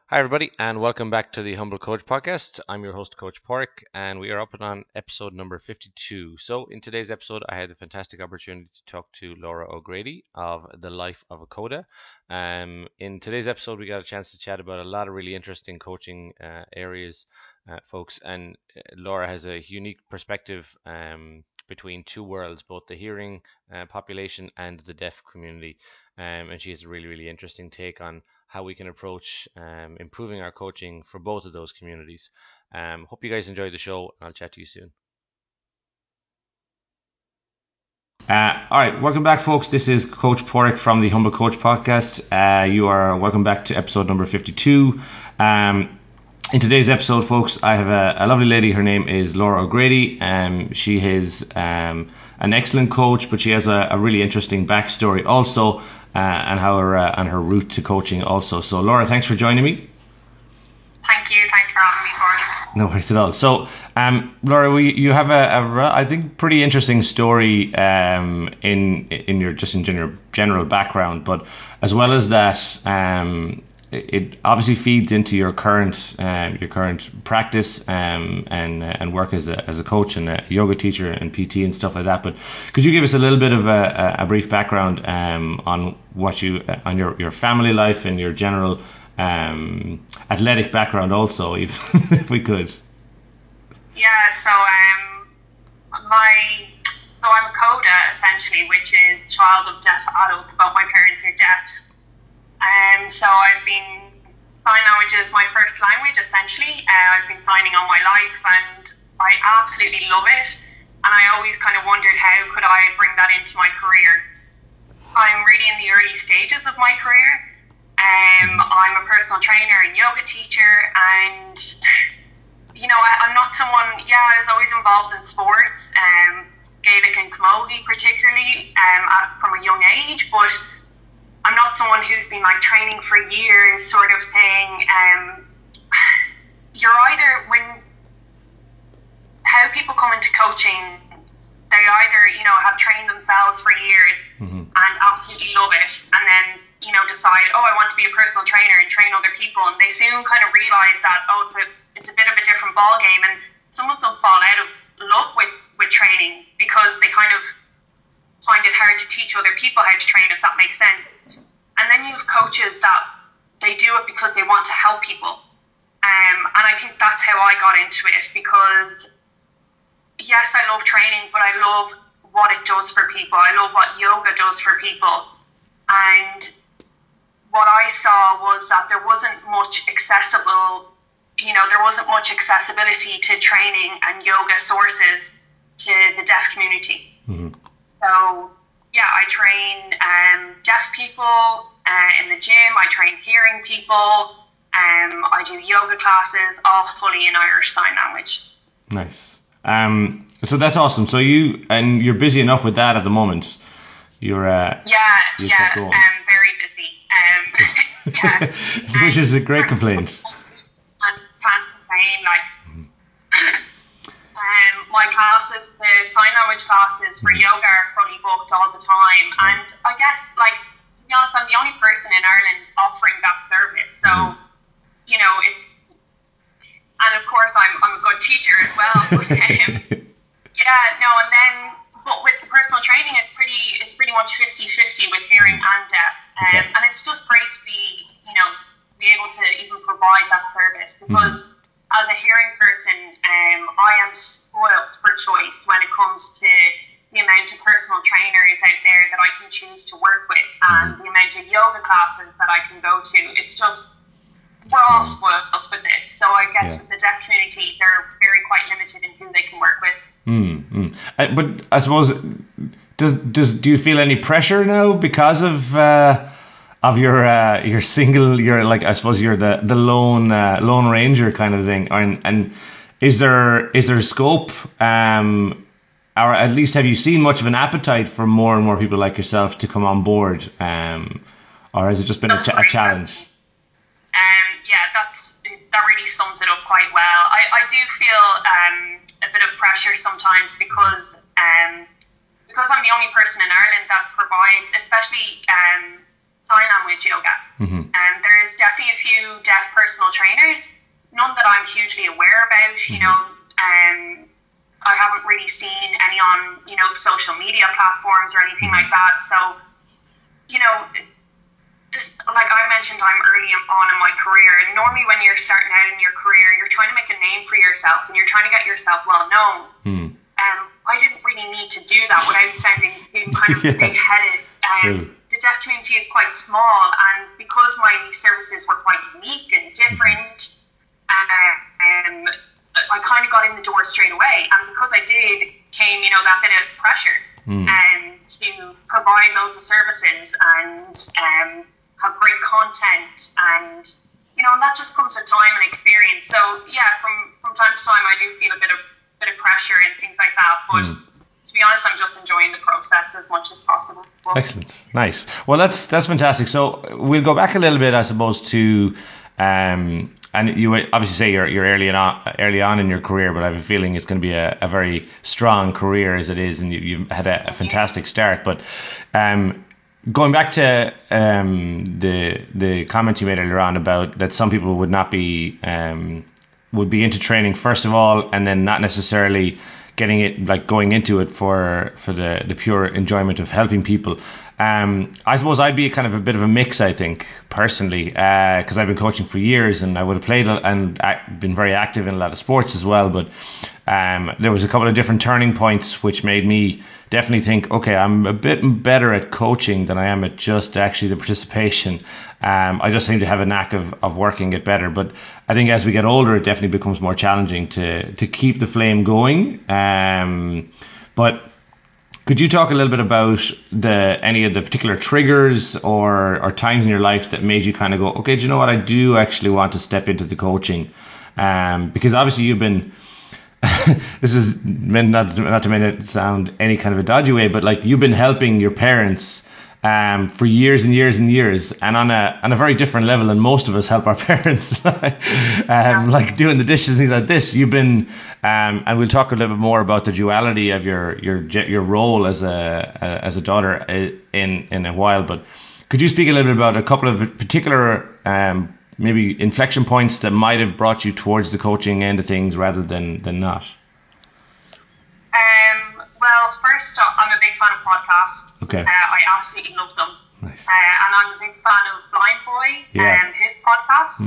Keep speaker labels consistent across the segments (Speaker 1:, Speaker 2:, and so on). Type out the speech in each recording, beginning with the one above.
Speaker 1: Hi, everybody, and welcome back to the Humble Coach Podcast. I'm your host, Coach Pork, and we are up and on episode number 52. So, in today's episode, I had the fantastic opportunity to talk to Laura O'Grady of The Life of a Coda. In today's episode, we got a chance to chat about a lot of really interesting coaching areas, folks, and Laura has a unique perspective between two worlds, both the hearing population and the deaf community. And she has a really, really interesting take on how we can approach improving our coaching for both of those communities. Hope you guys enjoyed the show. I'll chat to you soon.
Speaker 2: All right, welcome back, folks. This is Coach Porrick from the Humble Coach Podcast. You are welcome back to episode number 52. In today's episode, folks, I have a lovely lady. Her name is Laura O'Grady. She is an excellent coach, but she has a really interesting backstory also, and her route to coaching also. So, Laura, thanks for joining me.
Speaker 3: Thank you. Thanks for having me, Gorgeous.
Speaker 2: No worries at all. So, Laura, you have I think pretty interesting story in your general background, but as well as that, it obviously feeds into your current practice and work as a coach and a yoga teacher and PT and stuff like that. But could you give us a little bit of a brief background on what on your family life and your general athletic background also, if we could?
Speaker 3: Yeah, I'm a CODA essentially, which is child of deaf adults, but my parents are deaf. So I've been sign language is my first language essentially. I've been signing all my life, and I absolutely love it. And I always kind of wondered how could I bring that into my career. I'm really in the early stages of my career. I'm a personal trainer and yoga teacher, and I'm not someone. Yeah, I was always involved in sports, Gaelic and camogie particularly, from a young age. But I'm not someone who's been like training for years, sort of thing. You're either how people come into coaching, they either have trained themselves for years and absolutely love it, and then decide, oh, I want to be a personal trainer and train other people, and they soon kind of realize that, oh, it's a bit of a different ball game, and some of them fall out of love with training because they kind of find it hard to teach other people how to train, if that makes sense. And then you have coaches that they do it because they want to help people, and I think that's how I got into it, because yes, I love training, but I love what it does for people. I love what yoga does for people. And what I saw was that there wasn't much accessibility to training and yoga sources to the deaf community. So, yeah, I train deaf people in the gym. I train hearing people. I do yoga classes, all fully in Irish Sign Language.
Speaker 2: Nice. So that's awesome. So you're busy enough with that at the moment. You're
Speaker 3: very busy. Yeah,
Speaker 2: which is a great complaint.
Speaker 3: And can't complain. My classes, the sign language classes for yoga are fully booked all the time, and I guess, to be honest, I'm the only person in Ireland offering that service. So it's, and of course I'm a good teacher as well. But with the personal training, it's pretty much 50-50 with hearing and deaf. And it's just great to be able to even provide that service, because as a hearing person, I am spoiled for choice when it comes to the amount of personal trainers out there that I can choose to work with, and the amount of yoga classes that I can go to. It's just, we're all spoiled with it. So I guess with the deaf community, they're very quite limited in who they can work with.
Speaker 2: But I suppose, do you feel any pressure now because of your single, I suppose you're the lone ranger kind of thing, and is there scope, or at least have you seen much of an appetite for more and more people like yourself to come on board, or has it just been a challenge?
Speaker 3: That really sums it up quite well. I do feel a bit of pressure sometimes, because I'm the only person in Ireland that provides, especially sign language yoga. And there's definitely a few deaf personal trainers, none that I'm hugely aware about. You know, I haven't really seen any on, you know, social media platforms or anything like that. So, you know, just like I mentioned, I'm early on in my career, and normally when you're starting out in your career, you're trying to make a name for yourself and you're trying to get yourself well known. I didn't really need to do that without sounding too kind of big-headed. The deaf community is quite small, and because my services were quite unique and different, I kind of got in the door straight away. And because I did, came, you know, that bit of pressure to provide loads of services and have great content, and you know, and that just comes with time and experience. So yeah, from time to time, I do feel a bit of pressure and things like that, but to be honest, I'm just enjoying the process as much as possible.
Speaker 2: Excellent, nice. Well, that's fantastic. So we'll go back a little bit, I suppose, to and you obviously say you're early on in your career, but I have a feeling it's going to be a very strong career as it is, and you've had a fantastic start. But going back to the comments you made earlier on about that some people would not be would be into training first of all, and then not necessarily getting it, like going into it for the pure enjoyment of helping people. I suppose I'd be kind of a bit of a mix, I think, personally, because I've been coaching for years and I would have played and been very active in a lot of sports as well. But there was a couple of different turning points which made me definitely think, okay, I'm a bit better at coaching than I am at just actually the participation. I just seem to have a knack of working it better. But I think as we get older, it definitely becomes more challenging to keep the flame going. But could you talk a little bit about any of the particular triggers or times in your life that made you kind of go, okay, do you know what, I do actually want to step into the coaching? Because obviously you've been, this is meant not to make it sound any kind of a dodgy way, but like you've been helping your parents for years and years and years, and on a very different level than most of us help our parents, like doing the dishes and things like this. You've been, and we'll talk a little bit more about the duality of your role as a daughter in a while. But could you speak a little bit about a couple of particular maybe inflection points that might have brought you towards the coaching end of things rather than not?
Speaker 3: Well, first off, I'm a big fan of podcasts.
Speaker 2: Okay.
Speaker 3: I absolutely love them.
Speaker 2: Nice.
Speaker 3: And I'm a big fan of Blind Boy and his podcast.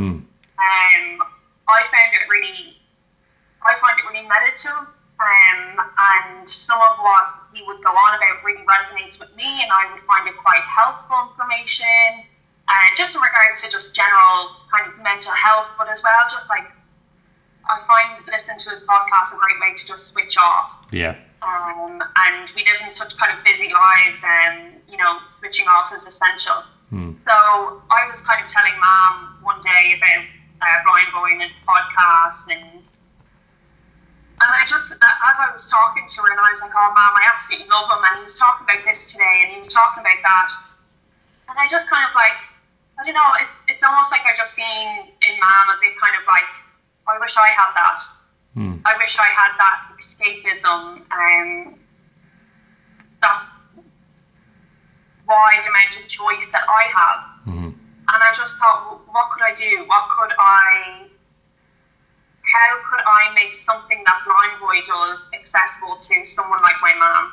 Speaker 3: I find it really meditative. And some of what he would go on about really resonates with me, and I would find it quite helpful information. Just in regards to just general kind of mental health, but as well, just like I find listening to his podcast a great way to just switch off.
Speaker 2: Yeah.
Speaker 3: And we live in such kind of busy lives, and you know, switching off is essential. So I was kind of telling Mom one day about Blind Boy and his podcast, and I just, as I was talking to her, and I was like, oh Mom, I absolutely love him, and he was talking about this today, and he was talking about that, and I just kind of like, I don't know, it's almost like I just seen in Mom a bit kind of like, I wish I had that. I wish I had that escapism, that wide amount of choice that I have. And I just thought, well, what could I do? How could I make something that Blind Boy does accessible to someone like my mom?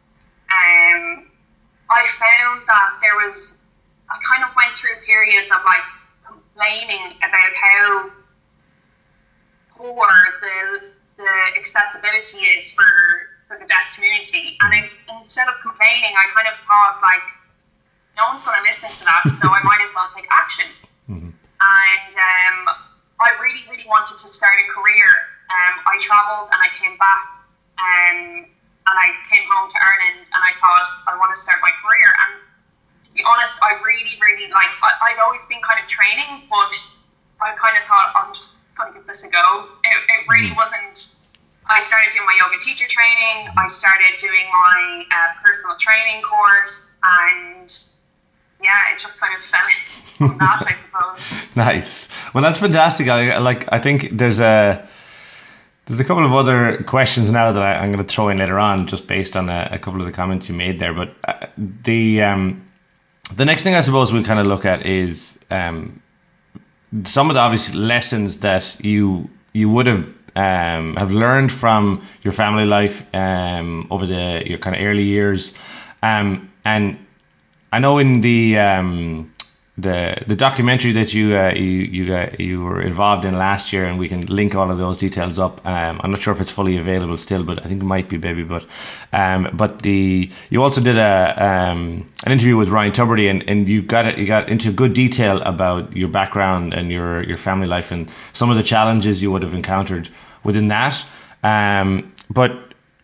Speaker 3: I found that I kind of went through periods of like complaining about how poor the accessibility is for the deaf community, and instead of complaining, I kind of thought like, no one's going to listen to that, so I might as well take action. And I really, really wanted to start a career. I travelled and I came back, and I came home to Ireland, and I thought, I want to start my career. And to be honest, I really, really like, I'd always been kind of training, but I kind of thought, I'm just going to give this a go. It really wasn't. I started doing my yoga teacher training. I started doing my personal training course, and yeah, it just kind of fell from that, I suppose.
Speaker 2: Nice. Well, that's fantastic. I think there's a couple of other questions now that I'm going to throw in later on, just based on a couple of the comments you made there. But the next thing I suppose we'll kind of look at is some of the obvious lessons that you would have learned from your family life over your kind of early years, and I know in the documentary that you were involved in last year, and we can link all of those details up. I'm not sure if it's fully available still, but I think it might be, baby. But you also did an interview with Ryan Tubridy, and you got into good detail about your background and your family life and some of the challenges you would have encountered within that. But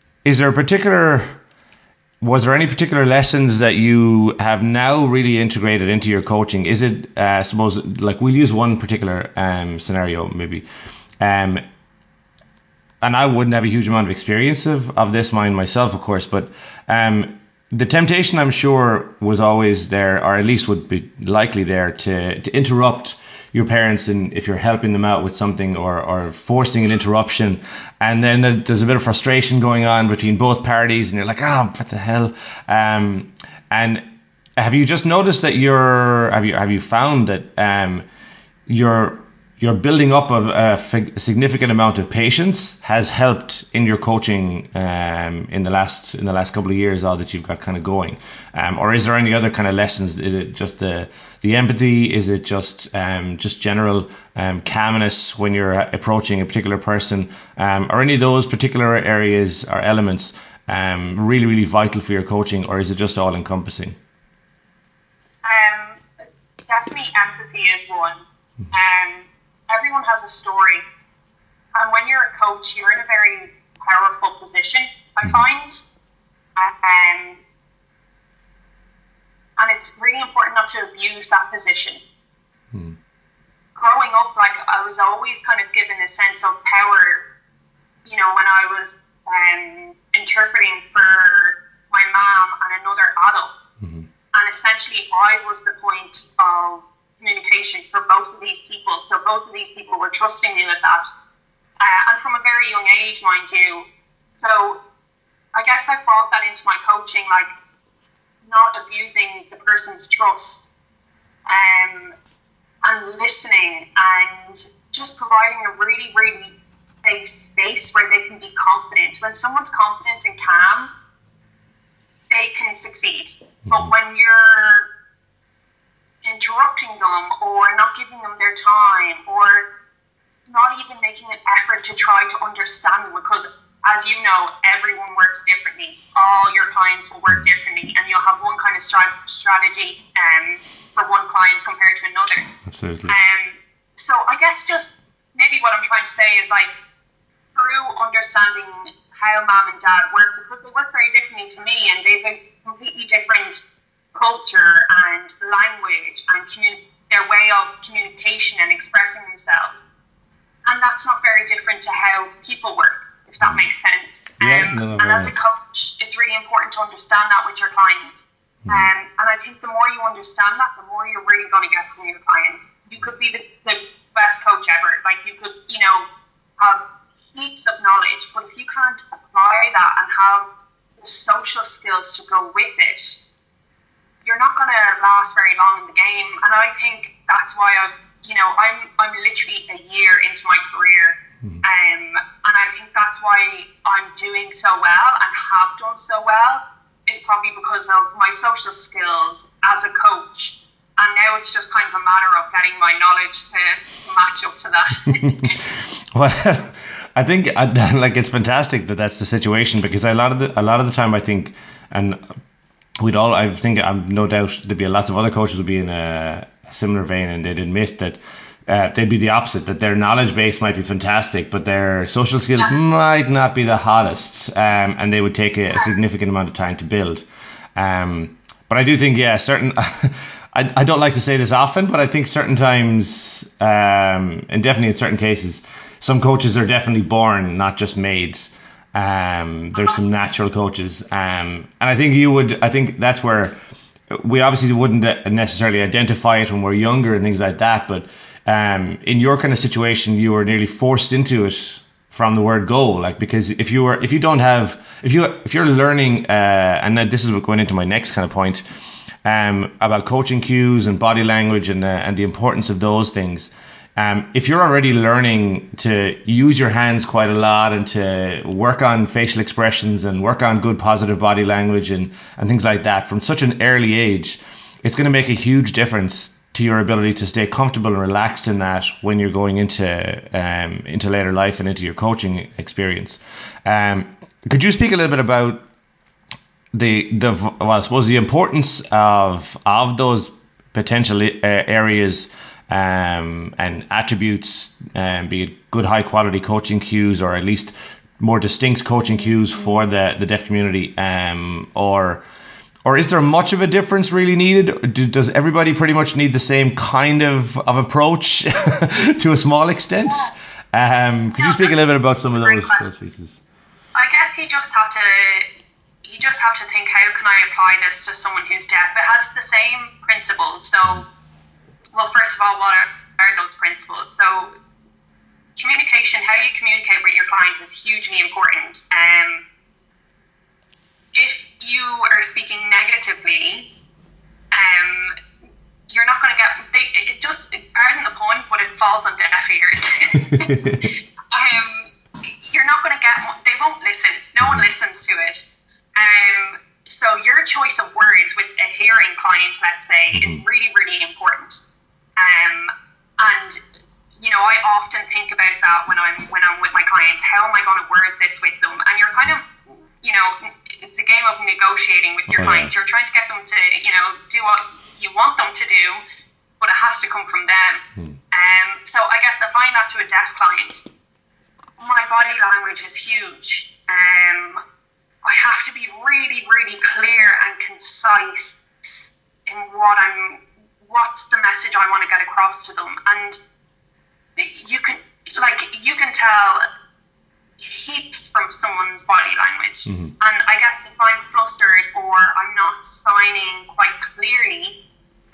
Speaker 2: was there any particular lessons that you have now really integrated into your coaching? Is it, I suppose, like we'll use one particular scenario maybe, and I wouldn't have a huge amount of experience of this myself, of course, but the temptation, I'm sure, was always there, or at least would be likely there, to interrupt your parents and if you're helping them out with something or forcing an interruption, and then there's a bit of frustration going on between both parties, and you're like, what the hell? And have you just noticed that have you found that your building up of a significant amount of patience has helped in your coaching in the last couple of years, all that you've got kind of going, or is there any other kind of lessons? Is it just the empathy? Is it just general calmness when you're approaching a particular person? Are any of those particular areas or elements really, really vital for your coaching, or is it just all encompassing?
Speaker 3: Definitely empathy is one. Everyone has a story, and when you're a coach, you're in a very powerful position, I find, and it's really important not to abuse that position. Growing up, like, I was always kind of given a sense of power, when I was interpreting for my mom and another adult, and essentially I was the point of communication for both of these people. So both of these people were trusting me with that, and from a very young age, mind you. So I guess I brought that into my coaching, like not abusing the person's trust, and listening, and just providing a really, really safe space where they can be confident. When someone's confident and calm, they can succeed. But when you're interrupting them or not giving them their time or not even making an effort to try to understand them, because as you know, everyone works differently. All your clients will work differently, and you'll have one kind of strategy for one client compared to another.
Speaker 2: Absolutely.
Speaker 3: So I guess just maybe what I'm trying to say is, like, through understanding how mom and dad work, because they work very differently to me, and they've a completely different culture and language and their way of communication and expressing themselves, and that's not very different to how people work, if that makes sense. And as a coach, it's really important to understand that with your clients. And I think the more you understand that, the more you're really going to get from your clients. You could be the best coach ever. Like, you could, have heaps of knowledge, but if you can't apply that and have the social skills to go with it, you're not going to last very long in the game. And I think that's why I'm literally a year into my career, and I think that's why I'm doing so well and have done so well, is probably because of my social skills as a coach. And now it's just kind of a matter of getting my knowledge to match up to that.
Speaker 2: Well, I think it's fantastic that that's the situation, because a lot of the time I think, and I'm no doubt there'd be lots of other coaches would be in a similar vein, and they'd admit that they'd be the opposite, that their knowledge base might be fantastic, but their social skills might not be the hottest, and they would take a significant amount of time to build. But I do think, certain. I don't like to say this often, but I think certain times, and definitely in certain cases, some coaches are definitely born, not just made. There's some natural coaches, and I think that's where we obviously wouldn't necessarily identify it when we're younger and things like that, but in your kind of situation, you were nearly forced into it from the word go, like, because if you're learning, and this is going into my next kind of point, about coaching cues and body language and the importance of those things. If you're already learning to use your hands quite a lot and to work on facial expressions and work on good positive body language and things like that from such an early age, it's going to make a huge difference to your ability to stay comfortable and relaxed in that when you're going into later life and into your coaching experience. Could you speak a little bit about I suppose the importance of those potential areas and attributes, be it good high quality coaching cues or at least more distinct coaching cues for the deaf community, or is there much of a difference really needed? Does everybody pretty much need the same kind of approach to a small extent? Could you speak a little bit about some of those pieces?
Speaker 3: I guess you just have to think, how can I apply this to someone who's deaf? It has the same principles. So, well, first of all, what are those principles? So, communication, how you communicate with your client is hugely important. If you are speaking negatively, you're not going to get, it just, pardon the pun, but it falls on deaf ears. You're not going to get, they won't listen. No one listens to it. So your choice of words with a hearing client, let's say, is really, really important. And you know, I often think about that when I'm with my clients. How am I going to word this with them? And you're kind of, you know, it's a game of negotiating with your client. You're trying to get them to, you know, do what you want them to do, but it has to come from them. So I guess applying that to a deaf client, my body language is huge. I have to be really, really clear and concise in what's the message I want to get across to them. And you can tell heaps from someone's body language. And I guess if I'm flustered or I'm not signing quite clearly,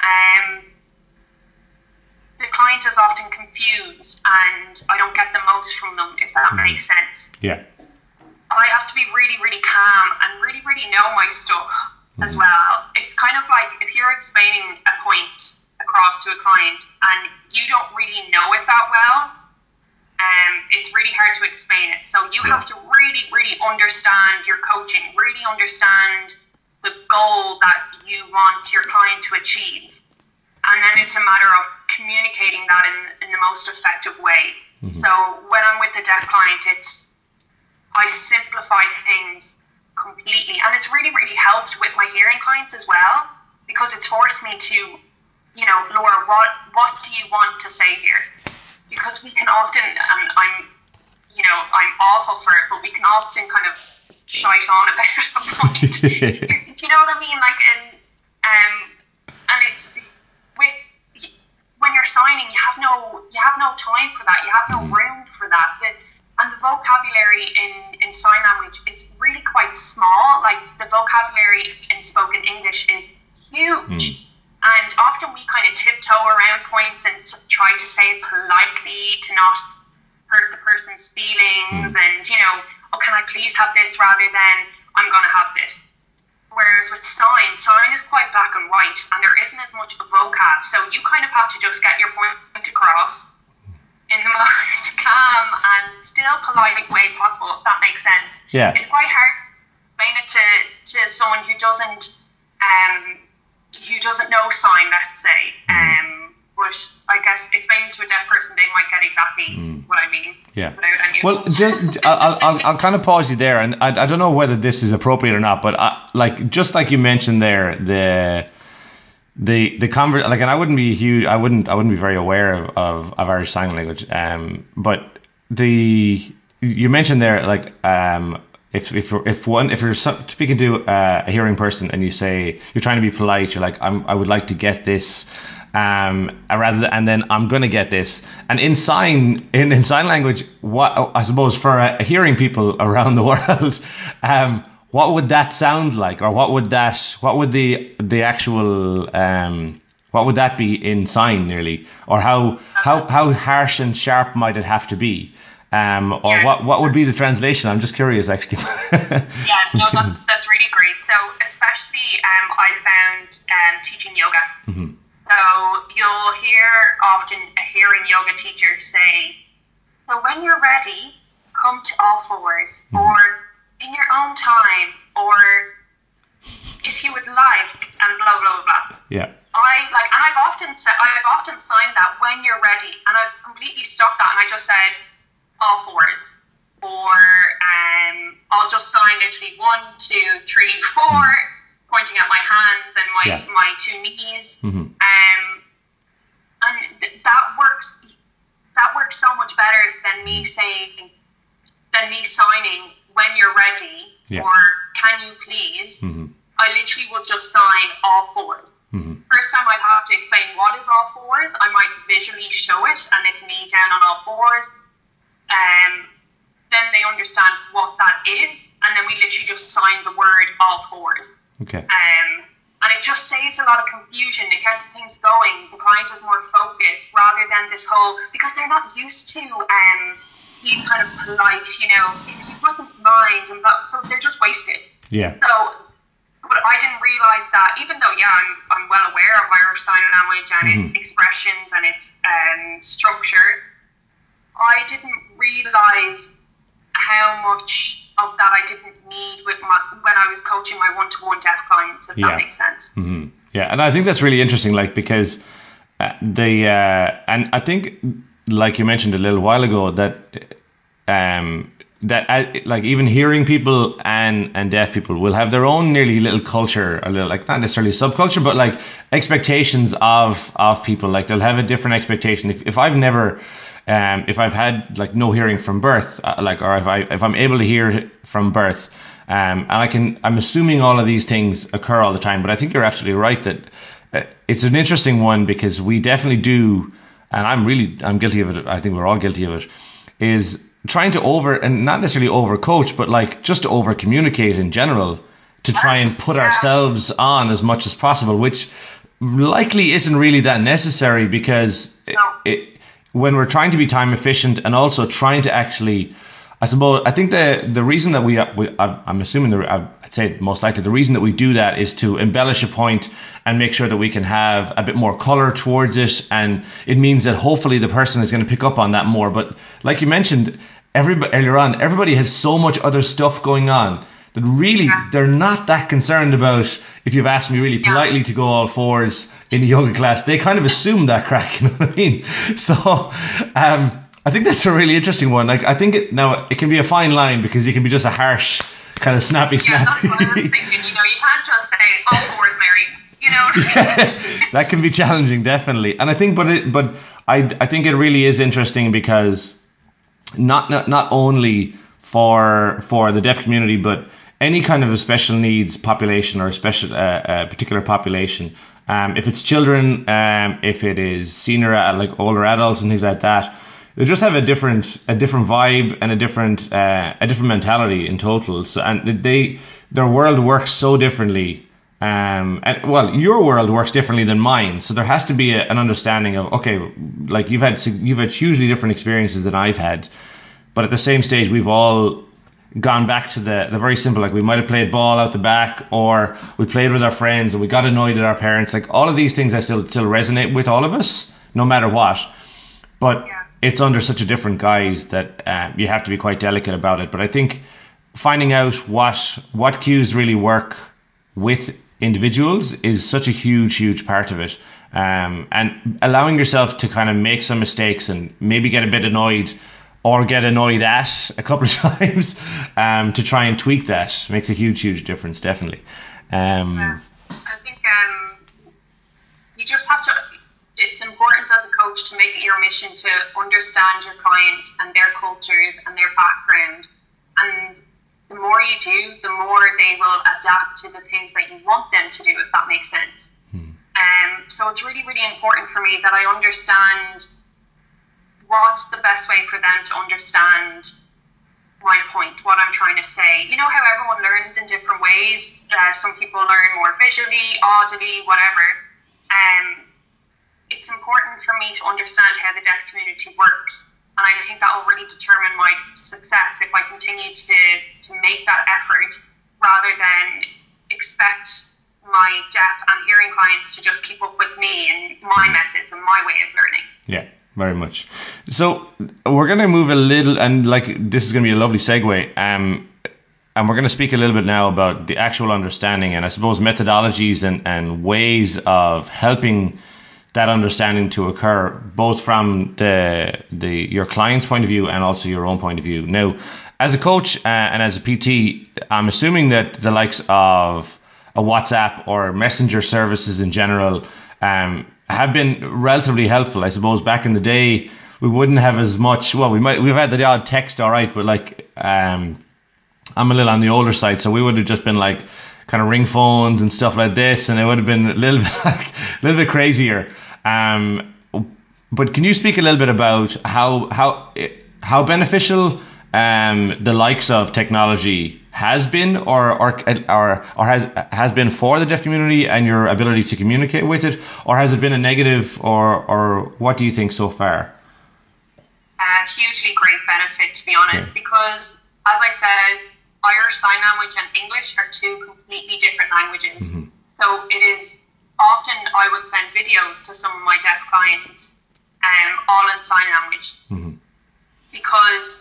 Speaker 3: the client is often confused and I don't get the most from them, if that makes sense.
Speaker 2: Yeah.
Speaker 3: I have to be really, really calm and really, really know my stuff as well. It's kind of like if you're explaining a point across to a client and you don't really know it that well, it's really hard to explain it. So you have to really, really understand your coaching, really understand the goal that you want your client to achieve. And then it's a matter of communicating that in the most effective way. So when I'm with the deaf client, I simplify things completely. And it's really, really helped with my hearing clients as well, because it's forced me to, you know, Laura, what do you want to say here? Because we can often, and I'm awful for it, but we can often kind of shite on about a point. Do you know what I mean? Like, and it's when you're signing, you have no time for that. You have no room for that. And the vocabulary in sign language is really quite small. Like the vocabulary in spoken English is huge. And often we kind of tiptoe around points and try to say it politely to not hurt the person's feelings. And, you know, oh, can I please have this rather than I'm going to have this. Whereas with sign is quite black and white and there isn't as much vocab. So you kind of have to just get your point across in the most calm and still polite way possible, if that makes sense.
Speaker 2: Yeah.
Speaker 3: It's quite hard to explain it to someone who doesn't know sign, let's say. But I guess explaining to a deaf person, they might get exactly what I mean.
Speaker 2: Yeah.
Speaker 3: Without any
Speaker 2: well, I'll kind of pause you there, and I don't know whether this is appropriate or not, but just like you mentioned there, the and I wouldn't be very aware of Irish Sign Language, but you mentioned there, like, if you're speaking to a hearing person and you say you're trying to be polite, you're like, I would like to get this, and then I'm going to get this. And in sign language, what I suppose for hearing people around the world, what would that sound like, or what would the actual what would that be in sign nearly, or how harsh and sharp might it have to be? Or what would be the translation? I'm just curious, actually.
Speaker 3: Yeah, no, that's really great. So especially I found teaching yoga.
Speaker 2: Mm-hmm.
Speaker 3: So you'll hear often a hearing yoga teacher say, so when you're ready, come to all fours, or in your own time, or if you would like, and blah blah blah.
Speaker 2: Yeah.
Speaker 3: And I've often signed that when you're ready, and I've completely stopped that, and I just said all fours, or I'll just sign literally 1, 2, 3, 4, pointing at my hands and my two knees,
Speaker 2: Mm-hmm.
Speaker 3: That works. That works so much better than me signing when you're ready, or can you please. I literally would just sign all fours. First time I'd have to explain what is all fours. I might visually show it, and it's me down on all fours. Then they understand what that is, and then we literally just sign the word all fours.
Speaker 2: Okay.
Speaker 3: And it just saves a lot of confusion. It gets things going. The client is more focused rather than this whole, because they're not used to these kind of polite, if you wouldn't mind, and so they're just wasted.
Speaker 2: Yeah.
Speaker 3: So, but I didn't realise that, even though, I'm well aware of Irish Sign Language and its expressions and its structure, I didn't realise how much of that I didn't need when I was coaching my one-to-one deaf clients, if that makes sense.
Speaker 2: Mm-hmm. Yeah, and I think that's really interesting, because and I think, like you mentioned a little while ago, that even hearing people and deaf people will have their own nearly little culture, a little, not necessarily subculture, but expectations of people. Like they'll have a different expectation. If I've never if I've had no hearing from birth, or if I'm able to hear from birth, and I'm assuming all of these things occur all the time. But I think you're absolutely right that it's an interesting one, because we definitely do, and I'm guilty of it. I think we're all guilty of it. Is trying to and not necessarily overcoach, but just to over communicate in general, to try and put ourselves on as much as possible, which likely isn't really that necessary, because when we're trying to be time efficient and also trying to actually, I think the reason that I'm assuming I'd say most likely the reason that we do that is to embellish a point and make sure that we can have a bit more color towards it, and it means that hopefully the person is going to pick up on that more. But like you mentioned earlier on, everybody has so much other stuff going on that really they're not that concerned about. If you've asked me really politely to go all fours in a yoga class, they kind of assume that crack, you know what I mean? So I think that's a really interesting one. I think it can be a fine line, because you can be just a harsh kind of snappy.
Speaker 3: Yeah, that's what I was thinking. You can't just say all fours, Mary.
Speaker 2: That can be challenging, definitely. And I think, but I think it really is interesting, because not only for the deaf community, but any kind of a special needs population or a special particular population. If it's children, if it is senior, older adults and things like that, they just have a different vibe and a different mentality in total. So, and their world works so differently. Your world works differently than mine, so there has to be an understanding of, okay, you've had hugely different experiences than I've had, but at the same stage we've all gone back to the very simple, we might have played ball out the back, or we played with our friends and we got annoyed at our parents. All of these things I still resonate with all of us, no matter what, but it's under such a different guise that you have to be quite delicate about it. But I think finding out what cues really work with individuals is such a huge part of it, and allowing yourself to kind of make some mistakes and maybe get a bit annoyed or get annoyed at a couple of times, to try and tweak that makes a huge difference, definitely.
Speaker 3: I think you just have to, it's important as a coach to make it your mission to understand your client and their cultures and their background, and the more you do, the more they will adapt to the things that you want them to do, if that makes sense. So it's really important for me that I understand what's the best way for them to understand my point, what I'm trying to say. How everyone learns in different ways. Some people learn more visually, audibly, whatever. It's important for me to understand how the deaf community works. And I think that will really determine my success if I continue to make that effort rather than expect my deaf and hearing clients to just keep up with me and my methods and my way of learning.
Speaker 2: Yeah, very much. So we're going to move a little, and like this is going to be a lovely segue. And we're going to speak a little bit now about the actual understanding and I suppose methodologies and ways of helping that understanding to occur, both from your client's point of view and also your own point of view. Now, as a coach and as a PT, I'm assuming that the likes of a WhatsApp or messenger services in general have been relatively helpful. I suppose back in the day, we wouldn't have as much. Well, we've had the odd text, all right, but like I'm a little on the older side, so we would have just been like kind of ring phones and stuff like this, and it would have been a little bit crazier. But can you speak a little bit about how beneficial the likes of technology has been or has been for the deaf community and your ability to communicate with it, or has it been a negative, or what do you think so far?
Speaker 3: Hugely great benefit, to be honest, because as I said, Irish Sign Language and English are two completely different languages. So it is often I would send videos to some of my deaf clients, all in sign language, because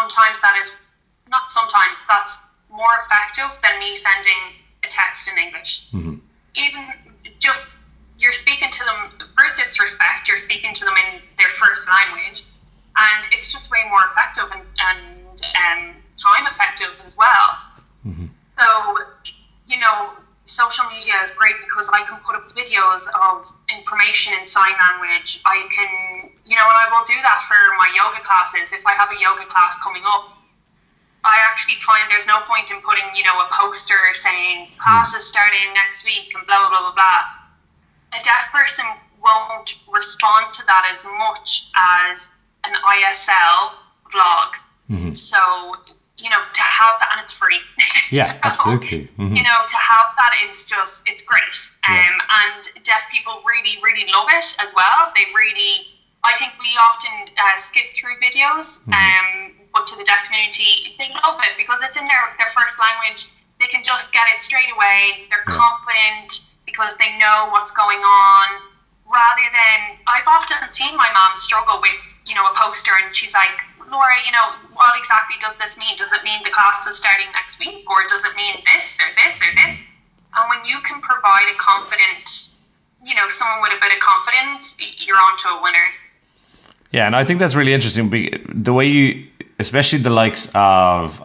Speaker 3: that's more effective than me sending a text in English. Even just you're speaking to them, first it's respect, you're speaking to them in their first language, and it's just way more effective and time effective as well. So, social media is great because I can put up videos of information in sign language. I can, and I will do that for my yoga classes. If I have a yoga class coming up, I actually find there's no point in putting, a poster saying class is starting next week and blah, blah, blah, blah. A deaf person won't respond to that as much as an ISL vlog. So, to have that, and it's free.
Speaker 2: Yeah,
Speaker 3: so,
Speaker 2: absolutely.
Speaker 3: To have that is just, it's great. And deaf people really, really love it as well. I think we often skip through videos, but to the deaf community, they love it because it's in their first language. They can just get it straight away. They're confident because they know what's going on. Rather than, I've often seen my mom struggle with, a poster, and she's like, Laura, what exactly does this mean? Does it mean the class is starting next week, or does it mean this or this or this? And when you can provide a confident, someone with a bit of confidence, you're onto a winner.
Speaker 2: Yeah, and I think that's really interesting. The way you, especially the likes of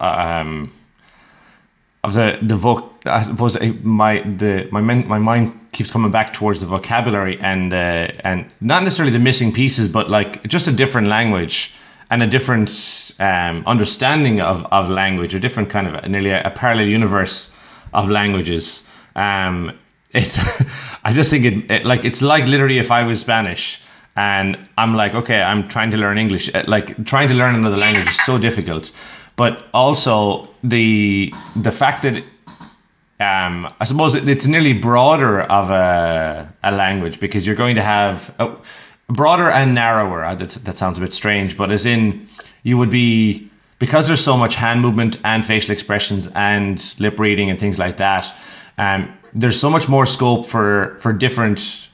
Speaker 2: the I suppose my mind keeps coming back towards the vocabulary and not necessarily the missing pieces, but like just a different language and a different understanding of language, a different kind of nearly a parallel universe of languages. It's I just think it's like literally if I was Spanish and I'm like, okay, I'm trying to learn English, like trying to learn another language is so difficult. But also the fact that I suppose it's nearly broader of a language, because you're going to have broader and narrower. That sounds a bit strange, but as in you would be, because there's so much hand movement and facial expressions and lip reading and things like that. There's so much more scope for different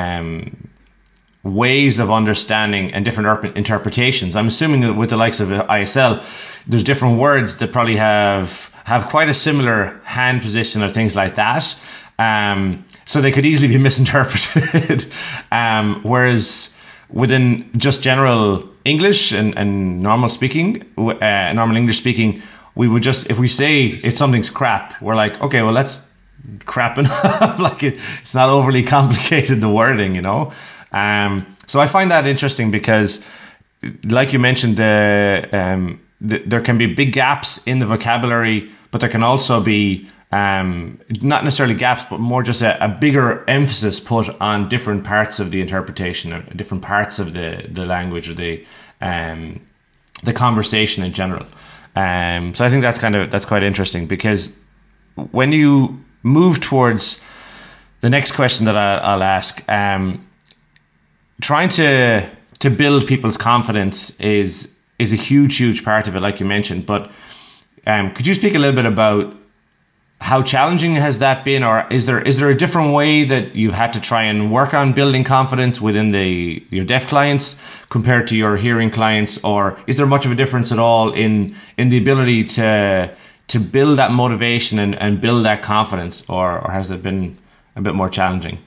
Speaker 2: ways of understanding and different interpretations. I'm assuming that with the likes of ISL, there's different words that probably have quite a similar hand position or things like that. So they could easily be misinterpreted. Whereas within just general English and normal English speaking, we would just, if we say if something's crap, we're like, okay, well, let's crap enough. Like it's not overly complicated, the wording, So I find that interesting because, like you mentioned, there can be big gaps in the vocabulary, but there can also be not necessarily gaps, but more just a bigger emphasis put on different parts of the interpretation, or different parts of the language, or the conversation in general. So I think that's quite interesting, because when you move towards the next question that I'll ask, trying to to build people's confidence is a huge part of it, like you mentioned. But could you speak a little bit about how challenging has that been, or is there a different way that you've had to try and work on building confidence within your deaf clients compared to your hearing clients, or is there much of a difference at all in the ability to build that motivation and build that confidence, or has it been a bit more challenging?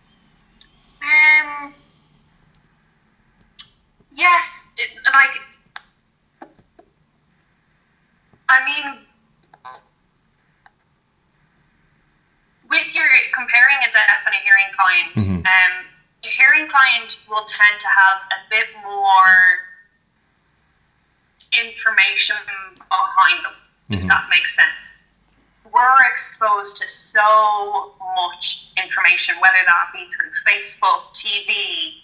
Speaker 3: Yes, I mean, with your comparing a deaf and a hearing client,
Speaker 2: Mm-hmm.
Speaker 3: a hearing client will tend to have a bit more information behind them, if that makes sense. We're exposed to so much information, whether that be through Facebook, TV,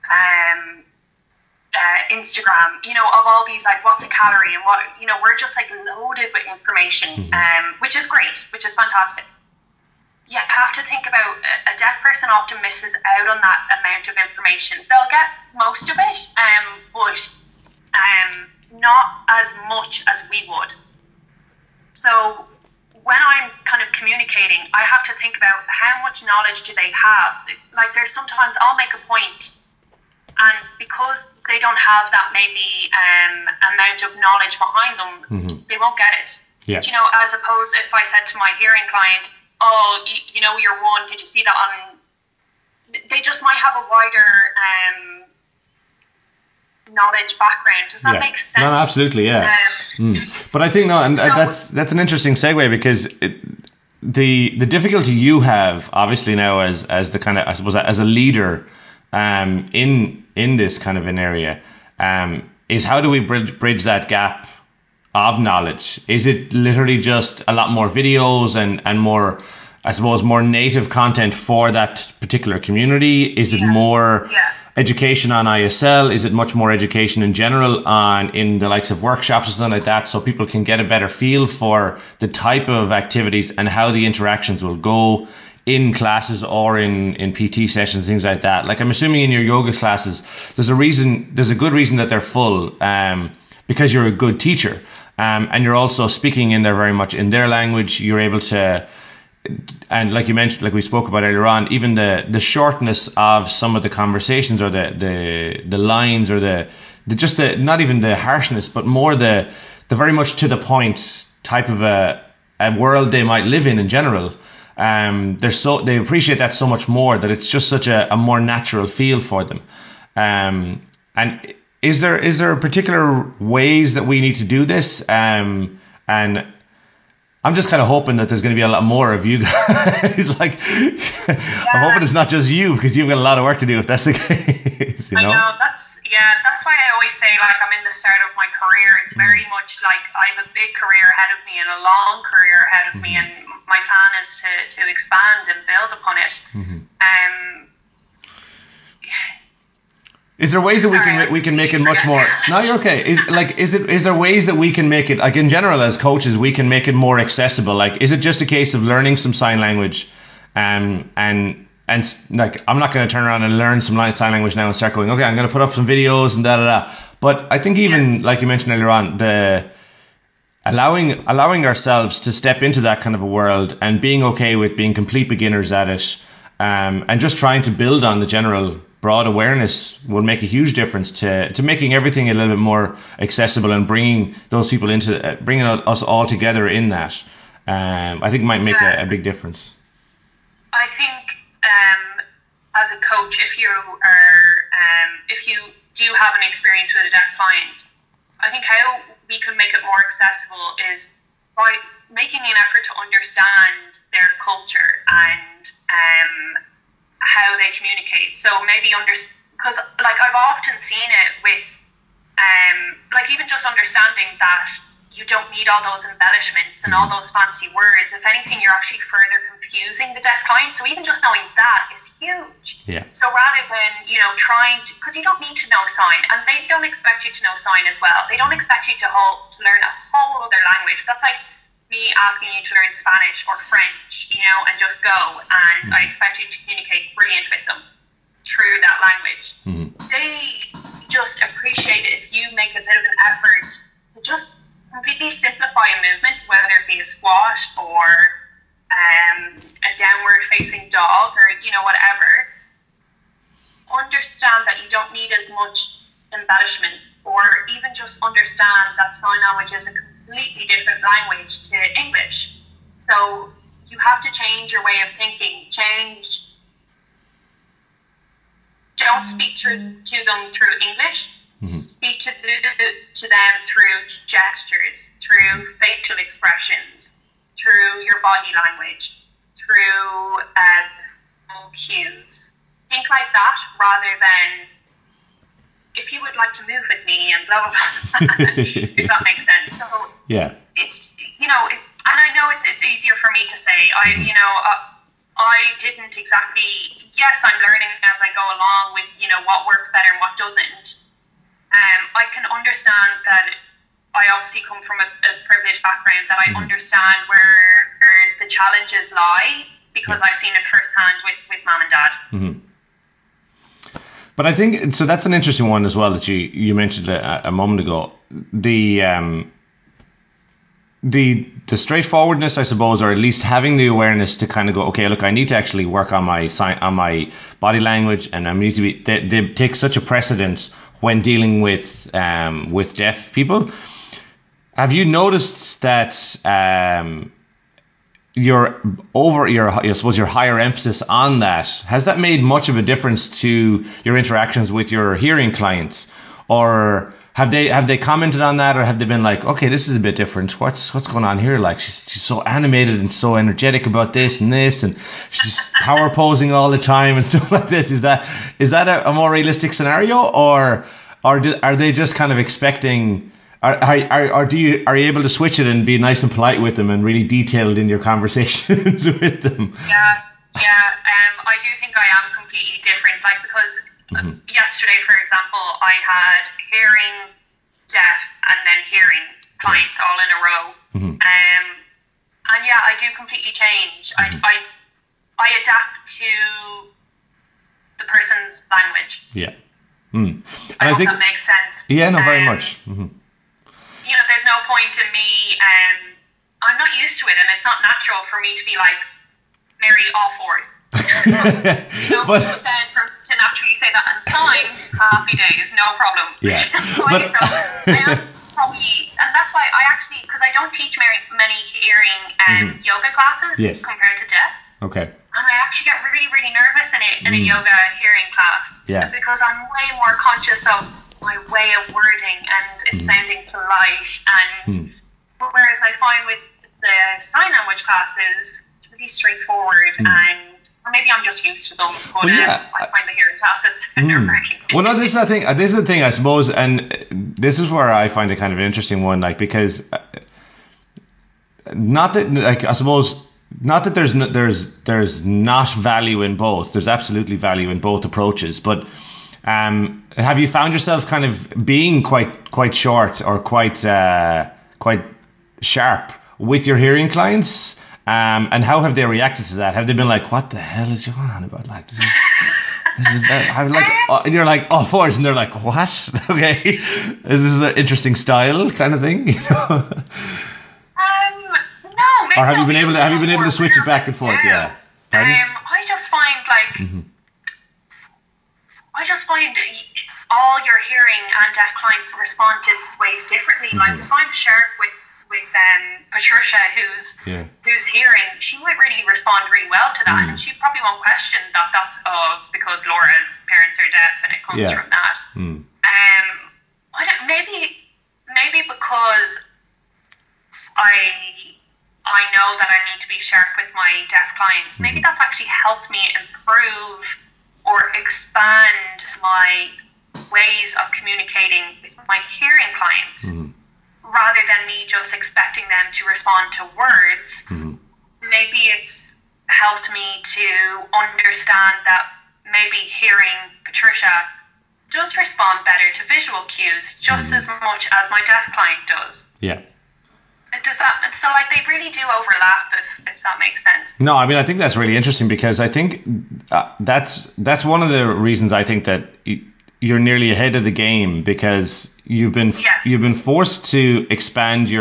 Speaker 3: Instagram, of all these, like, what's a calorie and what, we're just like loaded with information, which is great, which is fantastic. You have to think about a deaf person often misses out on that amount of information. They'll get most of it, but not as much as we would. So when I'm kind of communicating, I have to think about how much knowledge do they have. Like, there's sometimes I'll make a point, and because they don't have that maybe amount of knowledge behind them, they won't get it.
Speaker 2: Yeah.
Speaker 3: As opposed if I said to my hearing client, oh, you're one, did you see that on... They just might have a wider knowledge background. Does that make sense?
Speaker 2: No, absolutely, yeah. But I think that's an interesting segue, because the difficulty you have obviously now as the kind of, I suppose, as a leader in this kind of an area, is how do we bridge that gap of knowledge? Is it literally just a lot more videos and more, I suppose, more native content for that particular community? Is it more education on ISL? Is it much more education in general in the likes of workshops or something like that, so people can get a better feel for the type of activities and how the interactions will go in classes or in PT sessions, things like that? Like, I'm assuming in your yoga classes, there's a good reason that they're full, because you're a good teacher, and you're also speaking in there very much in their language. You're able to, and like you mentioned, like we spoke about earlier on, even the shortness of some of the conversations, or the lines, or the not even the harshness, but more the very much to the point type of a world they might live in general. They appreciate that so much more, that it's just such a more natural feel for them. And is there particular ways that we need to do this? And I'm just kind of hoping that there's going to be a lot more of you guys. Like, I'm hoping it's not just you, because you've got a lot of work to do if that's the case.
Speaker 3: I know, that's why I always say, like, I'm in the start of my career. It's very much like I have a big career ahead of me and a long career ahead of me, and my plan is to expand and build upon it.
Speaker 2: Is there ways that we can make it much more? No, you're okay. Is there ways that we can make it, like, in general as coaches, we can make it more accessible? Like, is it just a case of learning some sign language, and like, I'm not going to turn around and learn some sign language now and start going, okay, I'm going to put up some videos and da. But I think even like you mentioned earlier on, the allowing ourselves to step into that kind of a world and being okay with being complete beginners at it, and just trying to build on the general broad awareness will make a huge difference to making everything a little bit more accessible, and bringing those people bringing us all together in that. I think might make a big difference.
Speaker 3: I think as a coach, if you do have an experience with a deaf client, I think how we can make it more accessible is by making an effort to understand their culture and how they communicate. So maybe because, like, I've often seen it with like, even just understanding that you don't need all those embellishments and all those fancy words. If anything, you're actually further confusing the deaf client. So even just knowing that is huge.
Speaker 2: Yeah.
Speaker 3: So rather than, trying to, because you don't need to know sign, and they don't expect you to know sign as well. They don't expect you to learn a whole other language. That's like me asking you to learn Spanish or French, and just go. And I expect you to communicate brilliant with them through that language. just appreciate it if you make a bit of an effort to just completely simplify a movement, whether it be a squat or a downward facing dog or, you know, whatever. Understand that you don't need as much embellishment, or even just understand that sign language is a completely different language to English. So you have to change your way of thinking. Don't speak to them through English. Speak to them through gestures, through facial expressions, through your body language, through cues. Think like that rather than, if you would like to move with me and blah blah blah. If that makes sense. So
Speaker 2: yeah,
Speaker 3: it's, you know, and I know it's easier for me to say. I didn't exactly. Yes, I'm learning as I go along with, you know, what works better and what doesn't. I can understand that. I obviously come from a privileged background, that I understand where the challenges lie, because I've seen it firsthand with mom and dad.
Speaker 2: But I think, so that's an interesting one as well that you mentioned a moment ago. The straightforwardness, I suppose, or at least having the awareness to kind of go, okay, look, I need to actually work on my body language, and I need to be. They take such a precedence when dealing with deaf people. Have you noticed that I suppose your higher emphasis on that, has that made much of a difference to your interactions with your hearing clients, or have they commented on that, or have they been like, okay, this is a bit different, what's going on here, like she's so animated and so energetic about this, and she's power posing all the time and stuff like this? Is that a more realistic scenario, or are they just kind of expecting? Are you able to switch it and be nice and polite with them and really detailed in your conversations with them?
Speaker 3: Yeah. I do think I am completely different. Like, because yesterday, for example, I had hearing, deaf, and then hearing clients all in a row. And yeah, I do completely change. I adapt to the person's language.
Speaker 2: Yeah.
Speaker 3: And I hope that makes sense.
Speaker 2: Yeah, no, very much.
Speaker 3: You know, there's no point in me, I'm not used to it, and it's not natural for me to be like, Mary, all fours. You know, but then to naturally say that and sign, happy days, no problem.
Speaker 2: Yeah.
Speaker 3: So I am probably, and that's why I actually, because I don't teach many hearing yoga classes compared to deaf.
Speaker 2: Okay.
Speaker 3: And I actually get really, really nervous in a yoga hearing class.
Speaker 2: Yeah.
Speaker 3: Because I'm way more conscious of my way of wording and it sounding polite. And whereas I find with the sign language classes, it's really straightforward, and or maybe I'm just used to them. But I find the hearing classes nerve-wracking.
Speaker 2: Well, no, this is the thing, I suppose, and this is where I find it kind of an interesting one, like, because not that, like, I suppose, not that there's not value in both. There's absolutely value in both approaches, but have you found yourself kind of being quite short or quite sharp with your hearing clients? And how have they reacted to that? Have they been like, what the hell is going on about? Like, this is I'm like, and you're like, oh, fours, and they're like, what? Okay, is this an interesting style kind of thing? You know?
Speaker 3: No, maybe
Speaker 2: or have you been able to switch it back and forth? Yeah.
Speaker 3: I just find all your hearing and deaf clients respond to ways differently. Like, if I'm sharp with Patricia, who's hearing, she might really respond really well to that, and she probably won't question that's it's because Laura's parents are deaf and it comes from that. I don't, maybe because I know that I need to be sharp with my deaf clients. Maybe that's actually helped me improve or expand my ways of communicating with my hearing clients. Rather than me just expecting them to respond to words, maybe it's helped me to understand that maybe hearing Patricia does respond better to visual cues just as much as my deaf client does.
Speaker 2: Yeah.
Speaker 3: Does that, so like they really do overlap, if that makes sense.
Speaker 2: No, I mean, I think that's really interesting, because I think that's one of the reasons I think that you're nearly ahead of the game, because you've been forced to expand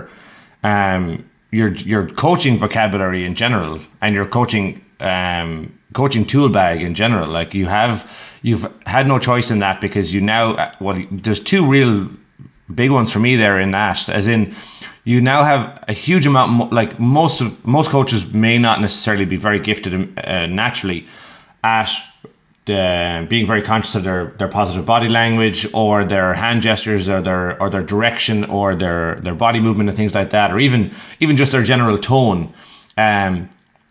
Speaker 2: your coaching vocabulary in general, and your coaching tool bag in general. Like you've had no choice in that, because you now, there's two real big ones for me there in that, as in you now have a huge amount, like most coaches may not necessarily be very gifted naturally at being very conscious of their positive body language, or their hand gestures, or their direction, or their body movement and things like that, or even just their general tone, and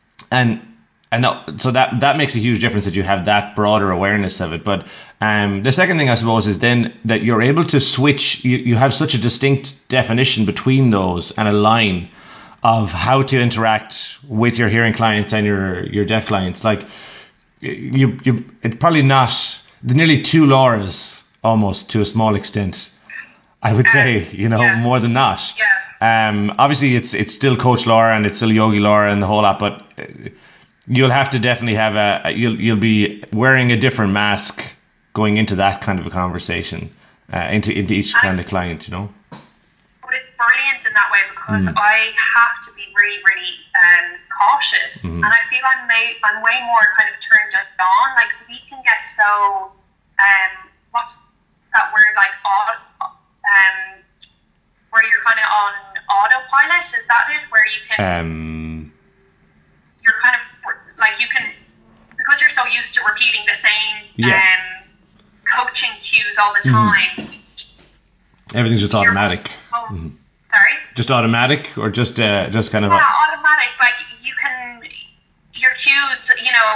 Speaker 2: so that makes a huge difference, that you have that broader awareness of it. But the second thing, I suppose, is then that you're able to switch. You have such a distinct definition between those, and a line of how to interact with your hearing clients and your deaf clients. Like it's probably not nearly two Lauras, almost, to a small extent, I would say, more than not. Obviously it's still Coach Laura, and it's still Yogi Laura and the whole lot, but you'll have to definitely have you'll be wearing a different mask going into that kind of a conversation, into each kind of client,
Speaker 3: But it's brilliant in that way, because I have to be really, really cautious, and I feel I'm way more kind of turned on. Like, we can get so what's that word, like where you're kind of on autopilot, is that it? Where you can you're kind of like, you can, because you're so used to repeating the same coaching cues all the time.
Speaker 2: Everything's just automatic.
Speaker 3: Sorry?
Speaker 2: Just automatic, or just kind of
Speaker 3: automatic. Like, your cues,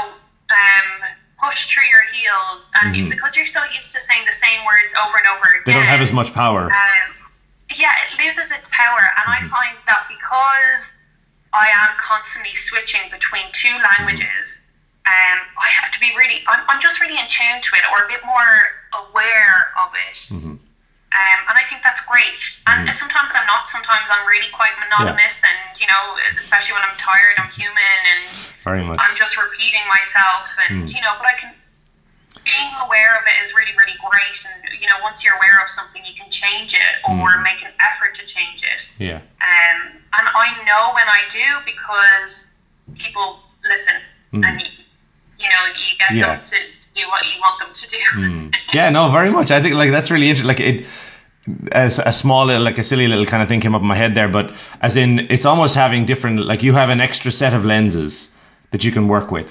Speaker 3: push through your heels, and because you're so used to saying the same words over and over again,
Speaker 2: they don't have as much power.
Speaker 3: It loses its power, and I find that because I am constantly switching between two languages, I have to be I'm just really in tune to it, or a bit more aware of it. And I think that's great. And sometimes I'm not. Sometimes I'm really quite monotonous, and especially when I'm tired, I'm human, and
Speaker 2: very much.
Speaker 3: I'm just repeating myself, and but being aware of it is really, really great. And once you're aware of something, you can change it, or make an effort to change it. And I know when I do, because people listen, and you get them to do what you want them to do.
Speaker 2: Yeah, no, very much. I think that's really interesting. Like as a small little, like a silly little kind of thing came up in my head there, but as in, it's almost having different, like you have an extra set of lenses that you can work with.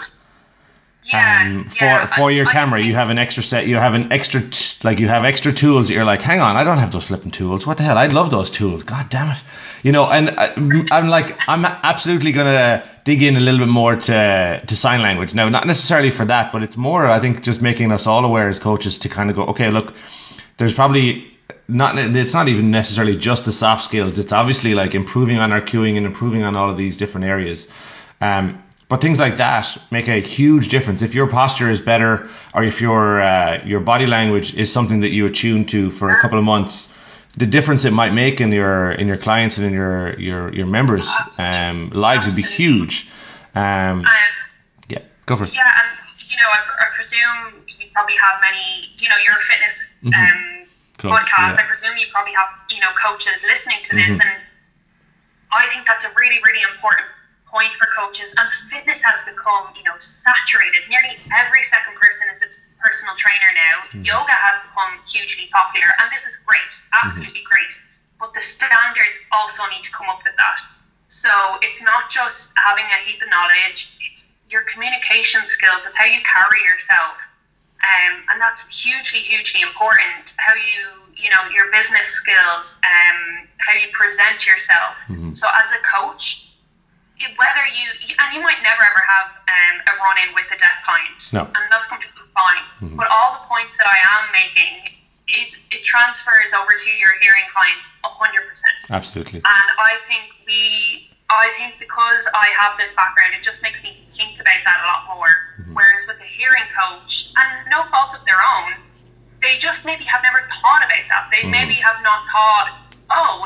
Speaker 2: For your camera, you have an extra set. You have an extra you have extra tools that you're like, hang on, I don't have those flipping tools. What the hell? I'd love those tools. God damn it, And I'm absolutely gonna dig in a little bit more to sign language now. Not necessarily for that, but it's more, I think, just making us all aware as coaches to kind of go, okay, look, there's probably not. It's not even necessarily just the soft skills. It's obviously like improving on our cueing and improving on all of these different areas. But things like that make a huge difference. If your posture is better, or if your body language is something that you attune to for a couple of months, the difference it might make in your clients and in your members' lives would be huge. Yeah, go for it.
Speaker 3: Yeah, and I presume you probably have many. You're a fitness podcast. I presume you probably have coaches listening to this, and I think that's a really, really important point for coaches. And fitness has become saturated. Nearly every second person is a personal trainer now. Yoga has become hugely popular, and this is great, absolutely great. But the standards also need to come up with that. So it's not just having a heap of knowledge, it's your communication skills, it's how you carry yourself. And that's hugely, hugely important. How your business skills, how you present yourself. So as a coach, whether you might never ever have a run-in with a deaf client, and that's completely fine. But all the points that I am making, it transfers over to your hearing clients 100%.
Speaker 2: Absolutely.
Speaker 3: And I think because I have this background, it just makes me think about that a lot more. Whereas with a hearing coach, and no fault of their own, they just maybe have never thought about that. They maybe have not thought, how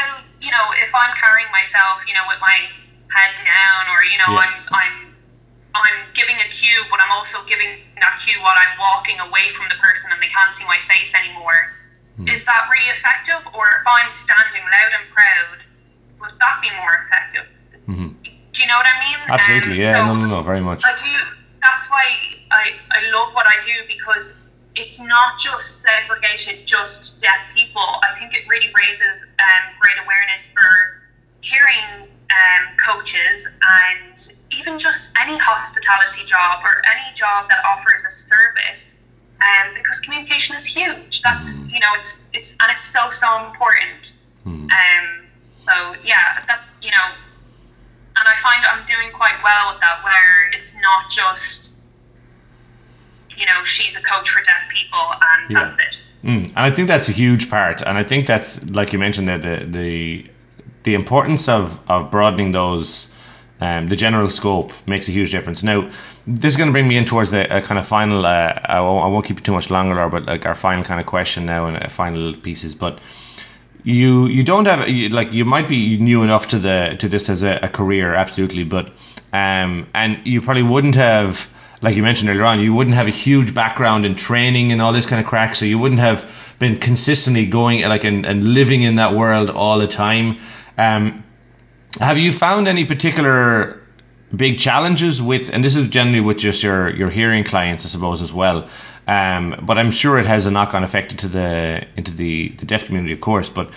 Speaker 3: if I'm carrying myself, with my head down, or I'm giving a cue, but I'm also giving that cue while I'm walking away from the person and they can't see my face anymore. Is that really effective? Or if I'm standing loud and proud, would that be more effective? Do you know what I mean?
Speaker 2: Absolutely, yeah,
Speaker 3: so
Speaker 2: no, very much.
Speaker 3: I do. That's why I love what I do, because it's not just segregated just deaf people. I think it really raises great awareness for hearing coaches, and even just any hospitality job or any job that offers a service, because communication is huge. That's it's so important. So yeah, that's and I find I'm doing quite well with that, where it's not just she's a coach for deaf people and that's it.
Speaker 2: And I think that's a huge part, and I think that's, like you mentioned, the importance of broadening those, the general scope makes a huge difference. Now, this is going to bring me in towards the kind of final, I won't keep it too much longer, but like our final kind of question now and final pieces. But you don't have, you might be new enough to this as a career, absolutely, but and you probably wouldn't have, like you mentioned earlier on, you wouldn't have a huge background in training and all this kind of crack, so you wouldn't have been consistently going and living in that world all the time. Have you found any particular big challenges with, and this is generally with just your hearing clients, I suppose, as well, but I'm sure it has a knock-on effect into the deaf community, of course, but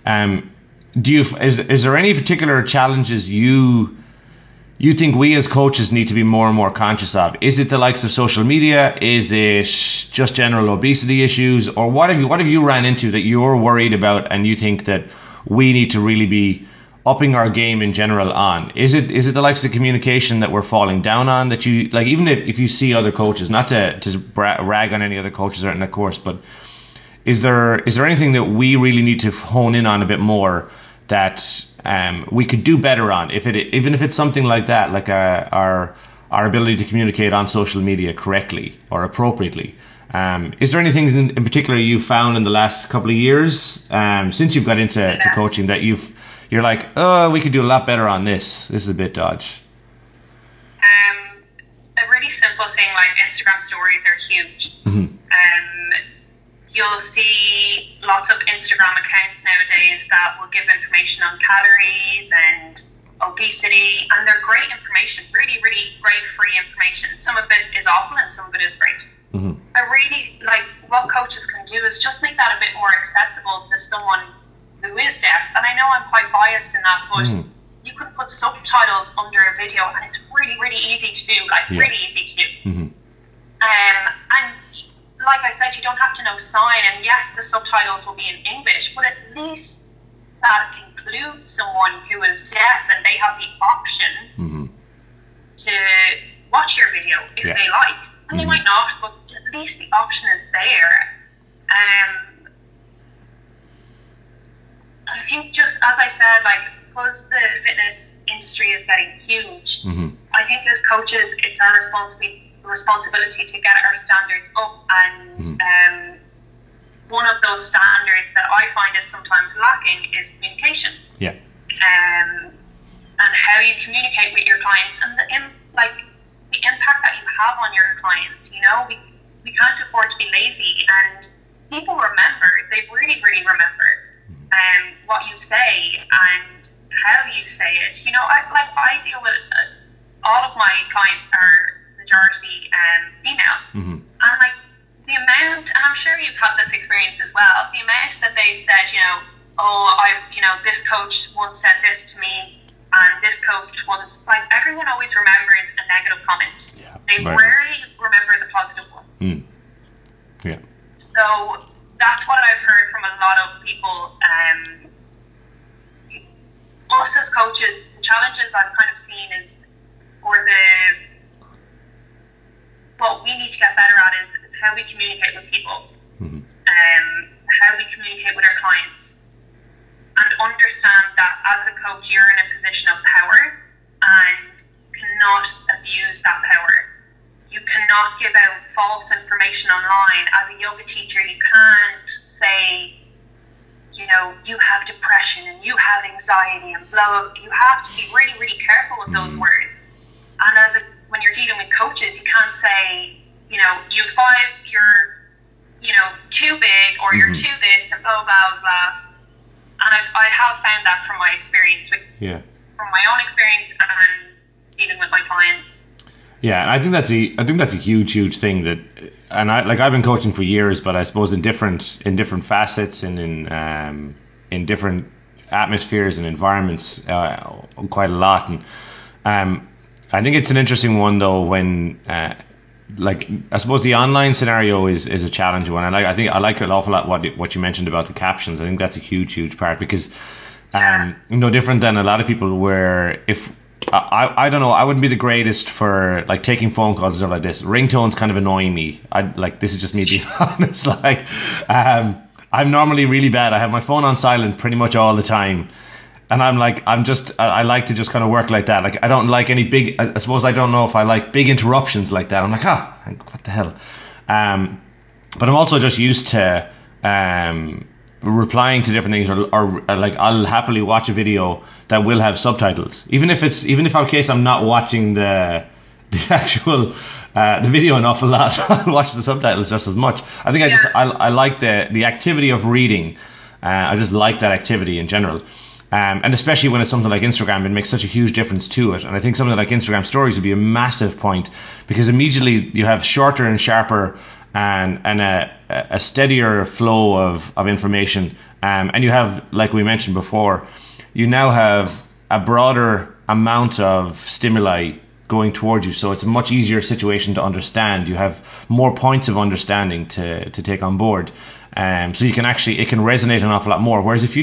Speaker 2: is there any particular challenges you think we as coaches need to be more and more conscious of? Is it the likes of social media? Is it just general obesity issues? Or what have you ran into that you're worried about and you think that we need to really be upping our game in general on? Is it the likes of communication that we're falling down on, that you, like, even if you see other coaches, not to rag on any other coaches in the course, but is there anything that we really need to hone in on a bit more that we could do better on, even if it's something like that, like our ability to communicate on social media correctly or appropriately? Is there anything in particular you've found in the last couple of years, since you've got into coaching, that you're like, oh, we could do a lot better on this? This is a bit dodge.
Speaker 3: A really simple thing like Instagram stories are huge. You'll see lots of Instagram accounts nowadays that will give information on calories and obesity, and they're great information, really, really great free information. Some of it is awful and some of it is great. I really like what coaches can do is just make that a bit more accessible to someone who is deaf. And I know I'm quite biased in that, but you can put subtitles under a video and it's really, really easy to do, really easy to do. And like I said, you don't have to know sign, and yes, the subtitles will be in English, but at least that includes someone who is deaf and they have the option to watch your video if they like. And they might not, but at least the option is there. I think, just as I said, because the fitness industry is getting huge, I think as coaches it's our responsibility to get our standards up, and one of those standards that I find is sometimes lacking is communication. And how you communicate with your clients, and the impact that you have on your clients. We can't afford to be lazy, and people remember. They really, really remember what you say and how you say it. I deal with all of my clients are majority female, and the amount, and I'm sure you've had this experience as well, the amount that they said, this coach once said this to me, and this coach once, everyone always remembers a negative comment. They rarely remember the positive one. So that's what I've heard from a lot of people. Us as coaches, the challenges I've kind of seen is, what we need to get better at is how we communicate with people, how we communicate with our clients, and understand that as a coach you're in a position of power and cannot abuse that power. You cannot give out false information online. As a yoga teacher, you can't say, you have depression and you have anxiety and blah, blah. You have to be really, really careful with those words. And when when you're dealing with coaches, you can't say, you know, you five, you're, you know, too big, or you're too this, and blah blah blah. And I have found that from my experience, from my own experience and dealing with my clients.
Speaker 2: Yeah, and I think that's a huge thing that, and I've been coaching for years, but I suppose in different facets and in different atmospheres and environments, quite a lot. And I think it's an interesting one though when I suppose the online scenario is a challenging one, and I think I like an awful lot what you mentioned about the captions. I think that's a huge part, because no different than a lot of people where if I don't know, I wouldn't be the greatest for like taking phone calls and stuff like this. Ringtones kind of annoy me. This is just me being honest. I'm normally really bad. I have my phone on silent pretty much all the time. And I like to just kind of work like that. Like I don't like any big, I suppose I don't know if I like big interruptions like that. I'm like, what the hell? But I'm also just used to replying to different things, or like I'll happily watch a video that will have subtitles, even if in case I'm not watching the actual the video an awful lot. I'll watch the subtitles just as much. I think I like the activity of reading. I just like that activity in general. And especially when it's something like Instagram, it makes such a huge difference to it. And I think something like Instagram stories would be a massive point, because immediately you have shorter and sharper and a steadier flow of information. And you have, like we mentioned before, you now have a broader amount of stimuli going towards you. So it's a much easier situation to understand. You have more points of understanding to take on board. So you can it can resonate an awful lot more. Whereas if you're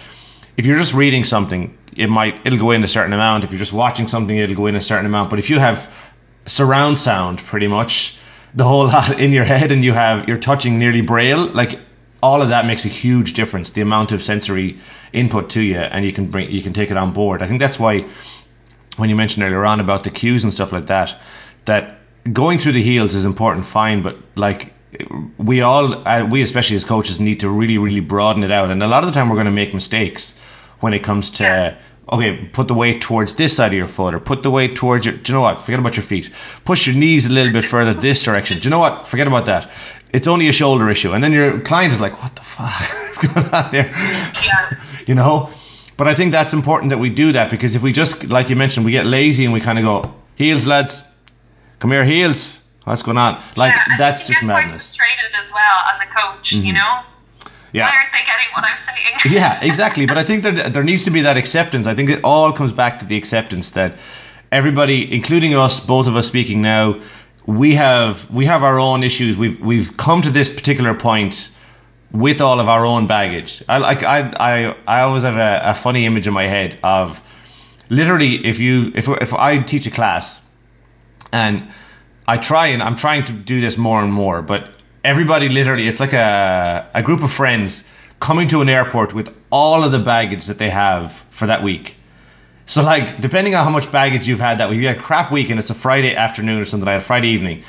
Speaker 2: just reading something, it'll go in a certain amount. If you're just watching something, it'll go in a certain amount. But if you have surround sound, pretty much the whole lot in your head, and you're touching nearly braille, like all of that makes a huge difference. The amount of sensory input to you, and you can take it on board. I think that's why when you mentioned earlier on about the cues and stuff like that going through the heels is important, fine, but like we especially as coaches need to really, really broaden it out. And a lot of the time we're going to make mistakes when it comes to, okay, put the weight towards this side of your foot, or put the weight towards do you know what, forget about your feet. Push your knees a little bit further this direction. Do you know what, forget about that. It's only a shoulder issue. And then your client is like, what the fuck is going on here?
Speaker 3: Yeah.
Speaker 2: You know? But I think that's important that we do that, because if we just, like you mentioned, we get lazy and we kind of go, heels, lads, come here, heels. What's going on? That's just madness.
Speaker 3: Quite frustrated as well as a coach, you know?
Speaker 2: Yeah.
Speaker 3: Why aren't they getting what I'm saying?
Speaker 2: Yeah, exactly. But I think there needs to be that acceptance. I think it all comes back to the acceptance that everybody, including us, both of us speaking now, we have our own issues. We've come to this particular point with all of our own baggage. I always have a funny image in my head of literally if I teach a class, and I'm trying to do this more and more, but everybody literally, it's like a group of friends coming to an airport with all of the baggage that they have for that week. So like, depending on how much baggage you've had that week, you had a crap week and it's a Friday afternoon or something like that, Friday evening,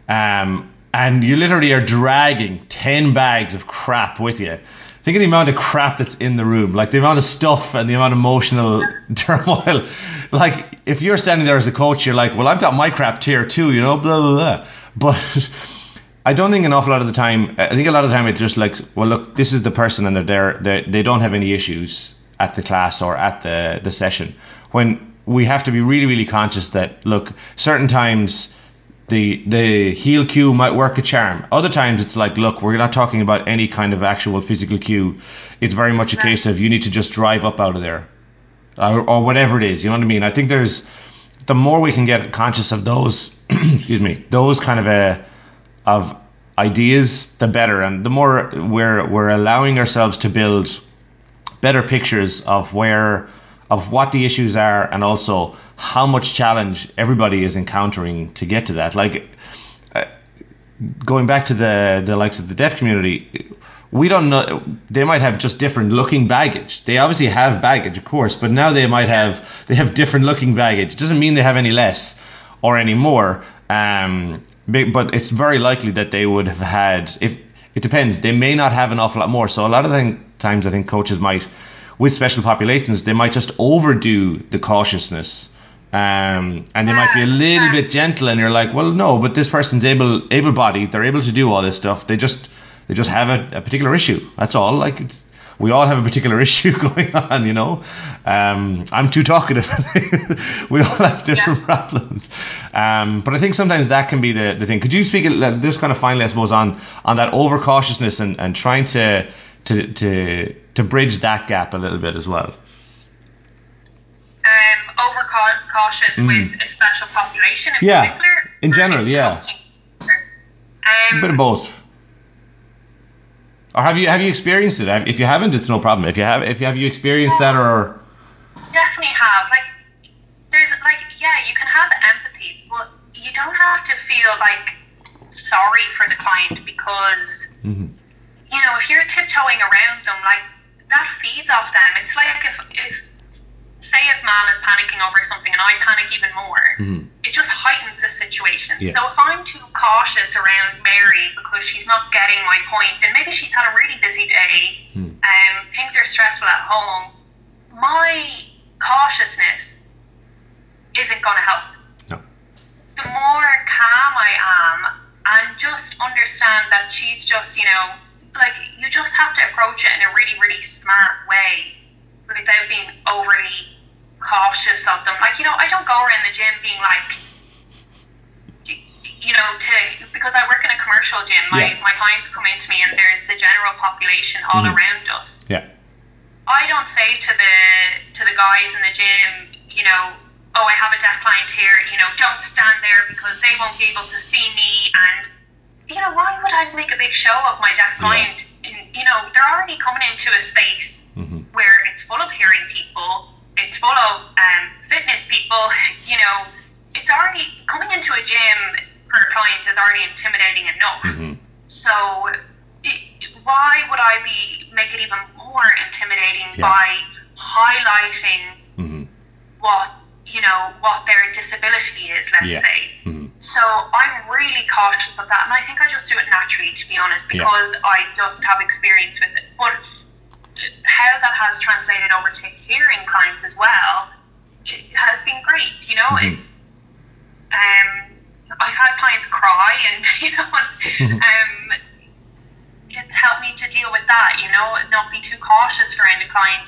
Speaker 2: and you literally are dragging 10 bags of crap with you. Think of the amount of crap that's in the room, like the amount of stuff and the amount of emotional turmoil. Like if you're standing there as a coach, you're like, well, I've got my crap tier too, you know, blah, blah, blah. But I don't think an awful lot of the time, I think a lot of the time it's just like, well, look, this is the person and they don't have any issues at the class or at the session. When we have to be really, really conscious that, look, certain times the heel cue might work a charm. Other times it's like, look, we're not talking about any kind of actual physical cue. It's very much a case of you need to just drive up out of there, or whatever it is. You know what I mean? I think the more we can get conscious of those, excuse me, those kind of ideas, the better. And the more we're allowing ourselves to build better pictures of what the issues are, and also how much challenge everybody is encountering to get to that. Like going back to the likes of the deaf community, we don't know, they might have just different looking baggage. They obviously have baggage, of course, but now they have different looking baggage. It doesn't mean they have any less or any more, but it's very likely that they would have had, if it depends, they may not have an awful lot more. So a lot of times I think coaches might, with special populations, they might just overdo the cautiousness and they might be a little bit gentle, and you're like, well, no, but this person's able-bodied, they're able to do all this stuff. They just have a particular issue. That's all. Like, we all have a particular issue going on, you know. I'm too talkative. We all have different problems. But I think sometimes that can be the thing. Could you speak just kind of finally, I suppose, on that overcautiousness and trying to bridge that gap a little bit as well?
Speaker 3: Overcautious with a special population in particular?
Speaker 2: In general, yeah. A bit of both. Or have you experienced it? If you haven't, it's no problem. If you have you experienced that, or?
Speaker 3: Definitely have. Like, there's you can have empathy, but you don't have to feel like sorry for the client because you know, if you're tiptoeing around them, like, that feeds off them. It's like if say if mom is panicking over something and I panic even more, it just heightens the situation. So if I'm too cautious around Mary because she's not getting my point, and maybe she's had a really busy day, things are stressful at home, my cautiousness isn't going to help.
Speaker 2: No.
Speaker 3: The more calm I am and just understand that she's just, you know, like, you just have to approach it in a really, really smart way without being overly cautious of them. Like, you know, I don't go around the gym being like, you know, because I work in a commercial gym, my clients come into me and there's the general population all around us.
Speaker 2: Yeah.
Speaker 3: I don't say to the guys in the gym, you know, oh, I have a deaf client here, you know, don't stand there because they won't be able to see me. And, you know, why would I make a big show of my deaf client? You know, they're already coming into a space where it's full of hearing people, it's full of fitness people, you know, it's already, coming into a gym for a client is already intimidating enough. So why would I make it even more intimidating by highlighting what their disability is, let's say. So I'm really cautious of that, and I think I just do it naturally, to be honest, because I just have experience with it. But how that has translated over to hearing clients as well, it has been great. You know, it's I've had clients cry, and you know, it's helped me to deal with that. You know, not be too cautious around a client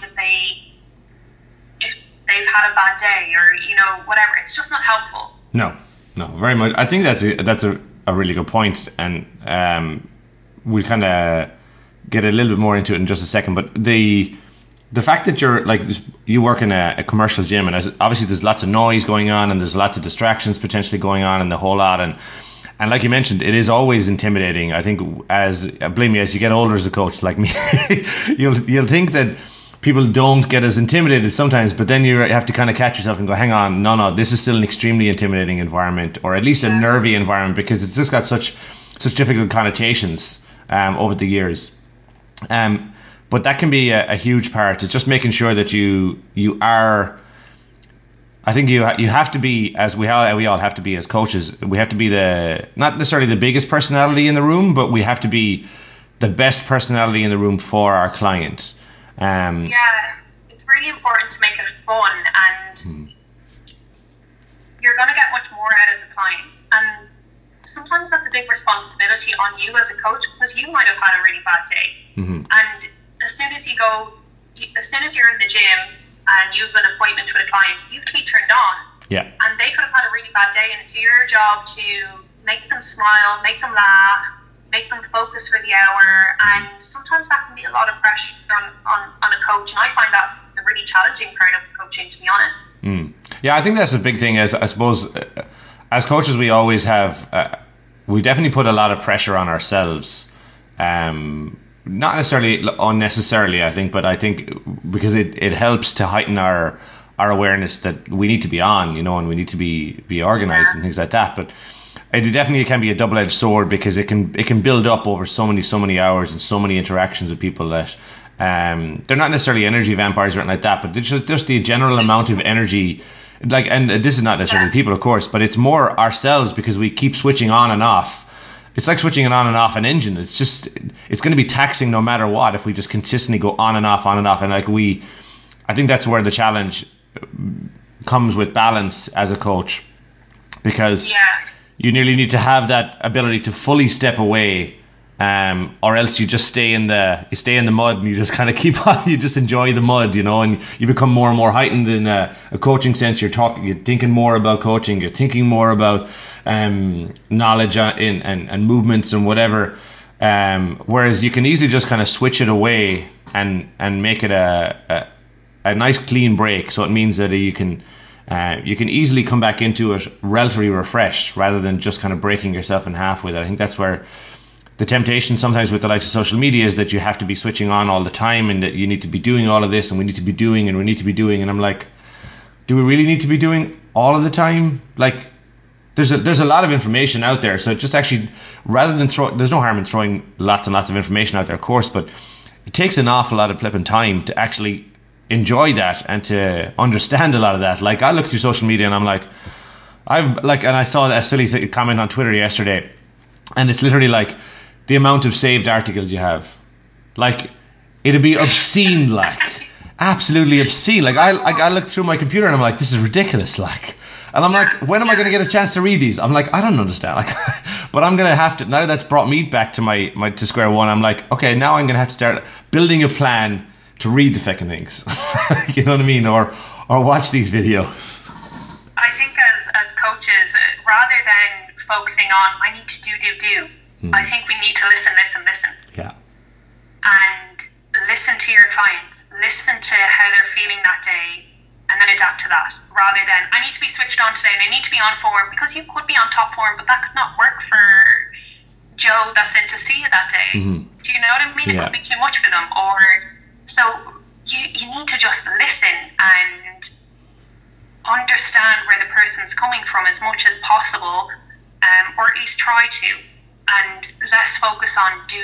Speaker 3: if they've had a bad day, or, you know, whatever. It's just not helpful.
Speaker 2: No, very much. I think that's a really good point, and we'll kind of get a little bit more into it in just a second. But the fact that you work in a commercial gym, and obviously there's lots of noise going on, and there's lots of distractions potentially going on, and the whole lot, and like you mentioned, it is always intimidating. I think as you get older as a coach, like me, you'll think that people don't get as intimidated sometimes, but then you have to kind of catch yourself and go, hang on, no, this is still an extremely intimidating environment, or at least a nervy environment, because it's just got such difficult connotations over the years. But that can be a huge part. It's just making sure that you are, I think you have to be, as we all have to be as coaches, we have to be not necessarily the biggest personality in the room, but we have to be the best personality in the room for our clients.
Speaker 3: It's really important to make it fun, and you're going to get much more out of the client, and sometimes that's a big responsibility on you as a coach, because you might have had a really bad day, and as soon as you're in the gym and you've an appointment with a client, you have to be turned on, and they could have had a really bad day, and it's your job to make them smile, make them laugh, make them focus for the hour. And sometimes that can be a lot of pressure on a coach, and I find that the really challenging part of coaching, to be honest.
Speaker 2: I think that's a big thing. As I suppose as coaches, we always have we definitely put a lot of pressure on ourselves, not necessarily unnecessarily, I think, but I think because it helps to heighten our awareness that we need to be on, you know, and we need to be organized and things like that. But it definitely can be a double-edged sword, because it can build up over so many hours and so many interactions with people that they're not necessarily energy vampires or anything like that, but it's just the general amount of energy. Like, and this is not necessarily people, of course, but it's more ourselves, because we keep switching on and off. It's like switching on and off an engine. It's going to be taxing no matter what if we just consistently go on and off. And like I think that's where the challenge comes with balance as a coach, because
Speaker 3: Yeah.
Speaker 2: you nearly need to have that ability to fully step away, or else you just stay in the mud, and you just kind of keep on. You just enjoy the mud, and you become more and more heightened in a coaching sense. You're thinking more about coaching. You're thinking more about knowledge and movements and whatever. Whereas you can easily just kind of switch it away and make it a nice clean break. So it means that you can easily come back into it relatively refreshed, rather than just kind of breaking yourself in half with it. I think that's where the temptation sometimes with the likes of social media is that you have to be switching on all the time, and that you need to be doing all of this, and we need to be doing, and we need to be doing. And I'm like, do we really need to be doing all of the time? Like, there's a lot of information out there. So just actually, rather than there's no harm in throwing lots and lots of information out there, of course, but it takes an awful lot of flipping time to actually enjoy that and to understand a lot of that. Like, I look through social media and I'm like, and I saw a silly comment on Twitter yesterday, and it's literally like the amount of saved articles you have. Like, it'd be obscene, like absolutely obscene. Like, I look through my computer and I'm like, this is ridiculous, like. And I'm like, when am I going to get a chance to read these? I'm like, I don't understand. Like, but I'm going to have to, now that's brought me back to my to square one. I'm like, okay, now I'm going to have to start building a plan to read the fucking things. You know what I mean? Or watch these videos.
Speaker 3: I think as coaches, rather than focusing on, I need to do, I think we need to listen.
Speaker 2: Yeah.
Speaker 3: And listen to your clients. Listen to how they're feeling that day, and then adapt to that, rather than, I need to be switched on today and I need to be on form, because you could be on top form, but that could not work for Joe that's in to see you that day.
Speaker 2: Mm-hmm.
Speaker 3: Do you know what I mean?
Speaker 2: Yeah.
Speaker 3: It could be too much for them. Or so you need to just listen and understand where the person's coming from as much as possible, or at least try to, and less focus on do,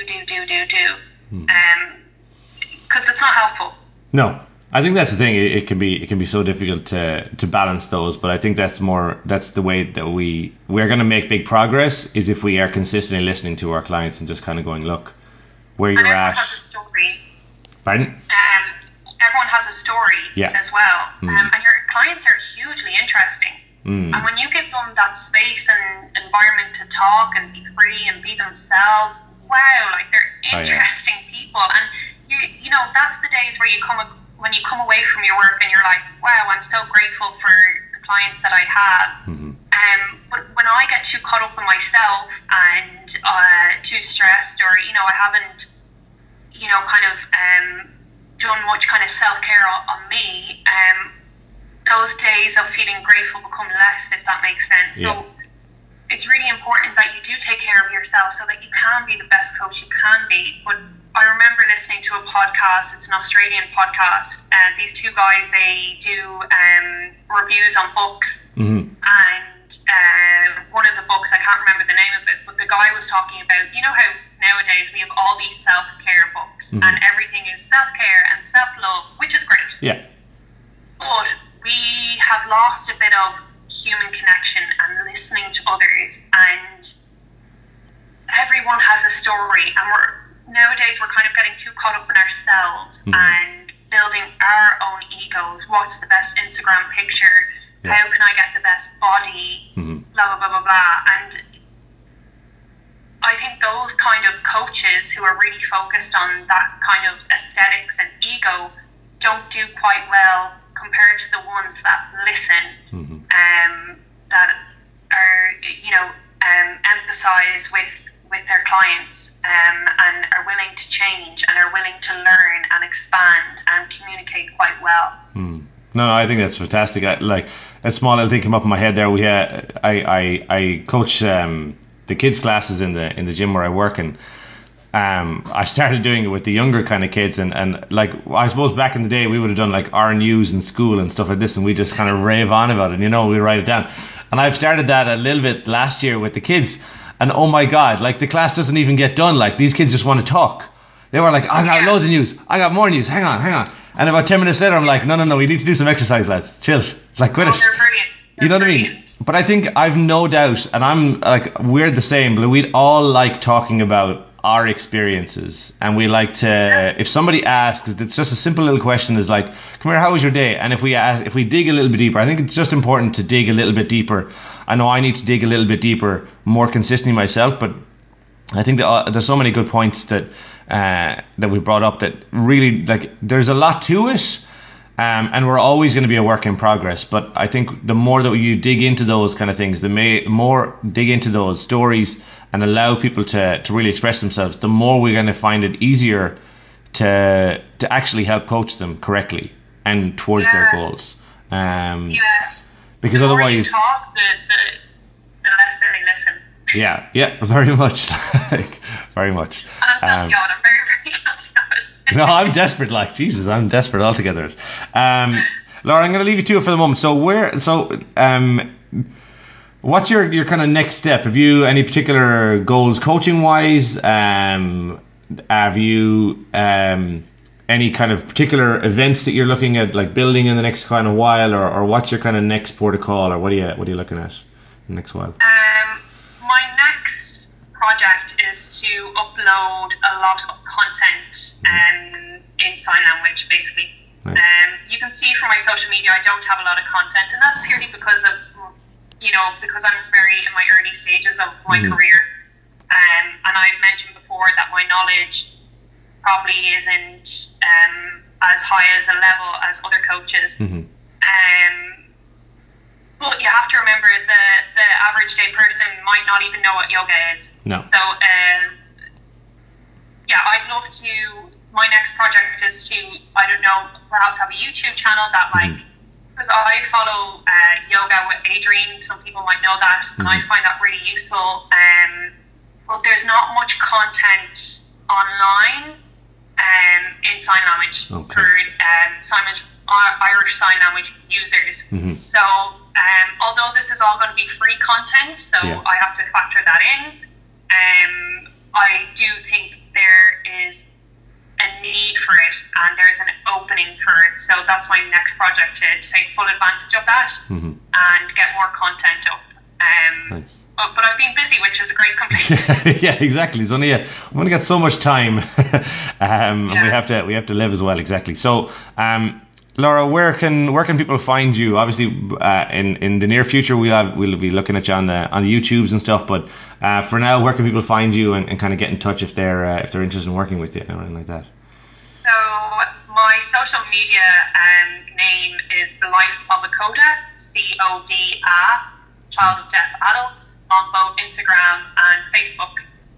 Speaker 3: because it's not helpful.
Speaker 2: No, I think that's the thing. It can be so difficult to balance those, but I think that's the way that we're going to make big progress, is if we are consistently listening to our clients and just kind of going, look, where you're
Speaker 3: everyone
Speaker 2: at.
Speaker 3: Has a story.
Speaker 2: Pardon?
Speaker 3: Everyone has a story as well, and your clients are hugely interesting. And when you give them that space and environment to talk and be free and be themselves, wow, like, they're interesting people. And you know, that's the days where when you come away from your work and you're like, wow, I'm so grateful for the clients that I have. But when I get too caught up in myself and too stressed, or, you know, I haven't, you know, kind of done much kind of self-care on me, those days of feeling grateful become less, if that makes sense. So it's really important that you do take care of yourself so that you can be the best coach you can be. But I remember listening to a podcast, it's an Australian podcast, these two guys, they do reviews on books, and one of the books, I can't remember the name of it, but the guy was talking about, you know how nowadays we have all these self-care books, and everything is self-care and self-love, which is great.
Speaker 2: Yeah.
Speaker 3: But we have lost a bit of human connection and listening to others, and everyone has a story, and nowadays we're kind of getting too caught up in ourselves and building our own egos. What's the best Instagram picture? How can I get the best body? Blah, blah, blah, blah, blah. And I think those kind of coaches who are really focused on that kind of aesthetics and ego don't do quite well compared to the ones that listen, that are, you know, emphasize with their clients, and are willing to change and are willing to learn and expand and communicate quite well.
Speaker 2: No, I think that's fantastic. Like, a small little thing came up in my head there. I coach the kids classes in the gym where I work, and I started doing it with the younger kind of kids, and like, I suppose back in the day we would have done like our news in school and stuff like this, and we just kind of rave on about it, you know, we write it down. And I've started that a little bit last year with the kids, and oh my god, like, the class doesn't even get done. Like, these kids just want to talk. They were like, I got loads of news, I got more news, hang on. And about 10 minutes later I'm like, no, we need to do some exercise, lads, chill, like, quit it.
Speaker 3: They're brilliant.
Speaker 2: You know what I mean? But I think I've no doubt, and I'm like, we're the same, but we'd all like talking about our experiences, and we like to, if somebody asks, it's just a simple little question, is like, come here, how was your day? And if we dig a little bit deeper, I think it's just important to dig a little bit deeper. I know I need to dig a little bit deeper more consistently myself, but I think that there's so many good points that we brought up that really, like, there's a lot to it. And we're always going to be a work in progress. But I think the more that you dig into those kind of things, the more dig into those stories and allow people to really express themselves, the more we're going to find it easier to actually help coach them correctly and towards their goals. Because
Speaker 3: the more
Speaker 2: otherwise,
Speaker 3: you talk, the less they listen.
Speaker 2: Yeah, very much, very much.
Speaker 3: And I'm guilty of it. I'm very, very guilty of it.
Speaker 2: No, I'm desperate. Like, Jesus, I'm desperate altogether. Laura, I'm going to leave you to it for the moment. What's your kind of next step? Have you any particular goals coaching wise? Have you any kind of particular events that you're looking at, like building in the next kind of while, or what's your kind of next port of call, or what are you looking at in the next while?
Speaker 3: My next project is to upload a lot of content in sign language, basically.
Speaker 2: Nice.
Speaker 3: You can see from my social media, I don't have a lot of content, and that's purely because of, because I'm very in my early stages of my career. And I've mentioned before that my knowledge probably isn't as high as a level as other coaches. But you have to remember the average day person might not even know what yoga is.
Speaker 2: No.
Speaker 3: So, I'd love to. My next project is to, I don't know, perhaps have a YouTube channel that, like, because I follow yoga with Adriene. Some people might know that, and I find that really useful. But there's not much content online in sign language for Irish Sign Language users. So, although this is all going to be free content, so I have to factor that in, I do think there is a need for it and there's an opening for it. So that's my next project, to take full advantage of that and get more content up.
Speaker 2: Nice.
Speaker 3: But I've been busy, which is a great complaint.
Speaker 2: Yeah, exactly. It's only we only got so much time, and we have to live as well. Exactly. So, Laura, where can people find you? Obviously, in the near future, we'll be looking at you on the YouTubes and stuff. But for now, where can people find you and kind of get in touch if they're interested in working with you or anything like that?
Speaker 3: So my social media name is The Life of a Coda, CODA, Child of Deaf Adults, on both Instagram and Facebook.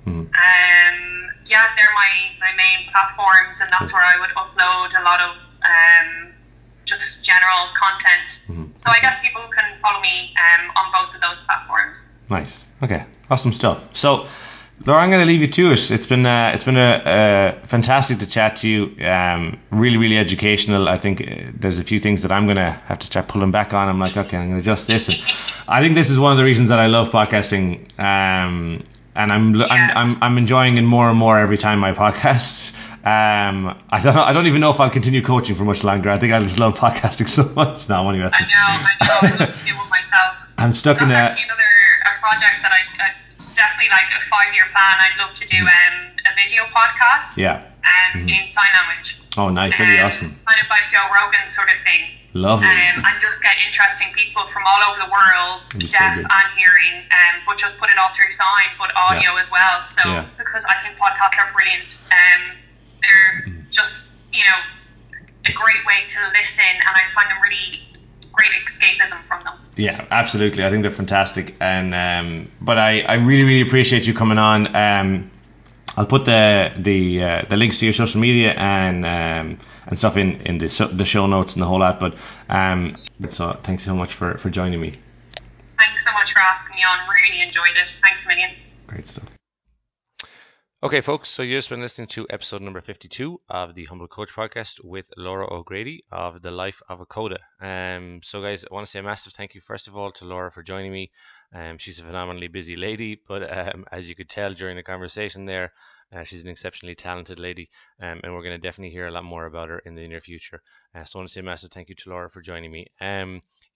Speaker 3: They're my main platforms, and that's where I would upload a lot of just general content. So I guess people can follow me on both of those platforms.
Speaker 2: Nice. Okay. Awesome stuff. So, Laura, I'm going to leave you to it. It's been a fantastic to chat to you. Really, really educational. I think there's a few things that I'm going to have to start pulling back on. I'm like, okay, I'm going to adjust this. And I think this is one of the reasons that I love podcasting. And I'm enjoying it more and more every time my podcasts. I don't even know if I'll continue coaching for much longer. I think I just love podcasting so much. No, I'm only messing.
Speaker 3: I know. I'd love to do it myself.
Speaker 2: I'm stuck in
Speaker 3: a project that I definitely, like, a 5-year plan. I'd love to do a video podcast. In sign language.
Speaker 2: Oh, nice. That'd be awesome.
Speaker 3: Kind of like Joe Rogan sort of thing.
Speaker 2: Lovely.
Speaker 3: And just get interesting people from all over the world, deaf and hearing, but just put it all through sign, but audio as well. So because I think podcasts are brilliant. They're just, a great way to listen, and I find them really great escapism from them.
Speaker 2: Yeah, absolutely. I think they're fantastic, and but I really, really appreciate you coming on. I'll put the links to your social media and stuff in the show notes and the whole lot. But so thanks so much for joining me.
Speaker 3: Thanks so much for asking me on. Really enjoyed it. Thanks a million.
Speaker 2: Great stuff.
Speaker 1: Okay, folks, so you've just been listening to episode number 52 of the Humble Coach Podcast with Laura O'Grady of The Life of a Coda. So, guys, I want to say a massive thank you, first of all, to Laura for joining me. She's a phenomenally busy lady, but as you could tell during the conversation there, she's an exceptionally talented lady, and we're going to definitely hear a lot more about her in the near future. So I want to say a massive thank you to Laura for joining me.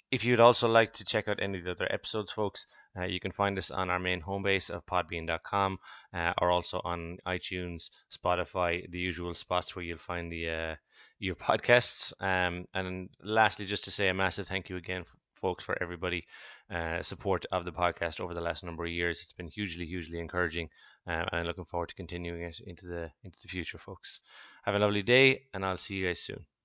Speaker 1: If you'd also like to check out any of the other episodes, folks, you can find us on our main home base of podbean.com, or also on iTunes, Spotify, the usual spots where you'll find the your podcasts. And lastly, just to say a massive thank you again, folks, for everybody support of the podcast over the last number of years. It's been hugely encouraging, and I'm looking forward to continuing it into the future, folks. Have a lovely day, and I'll see you guys soon.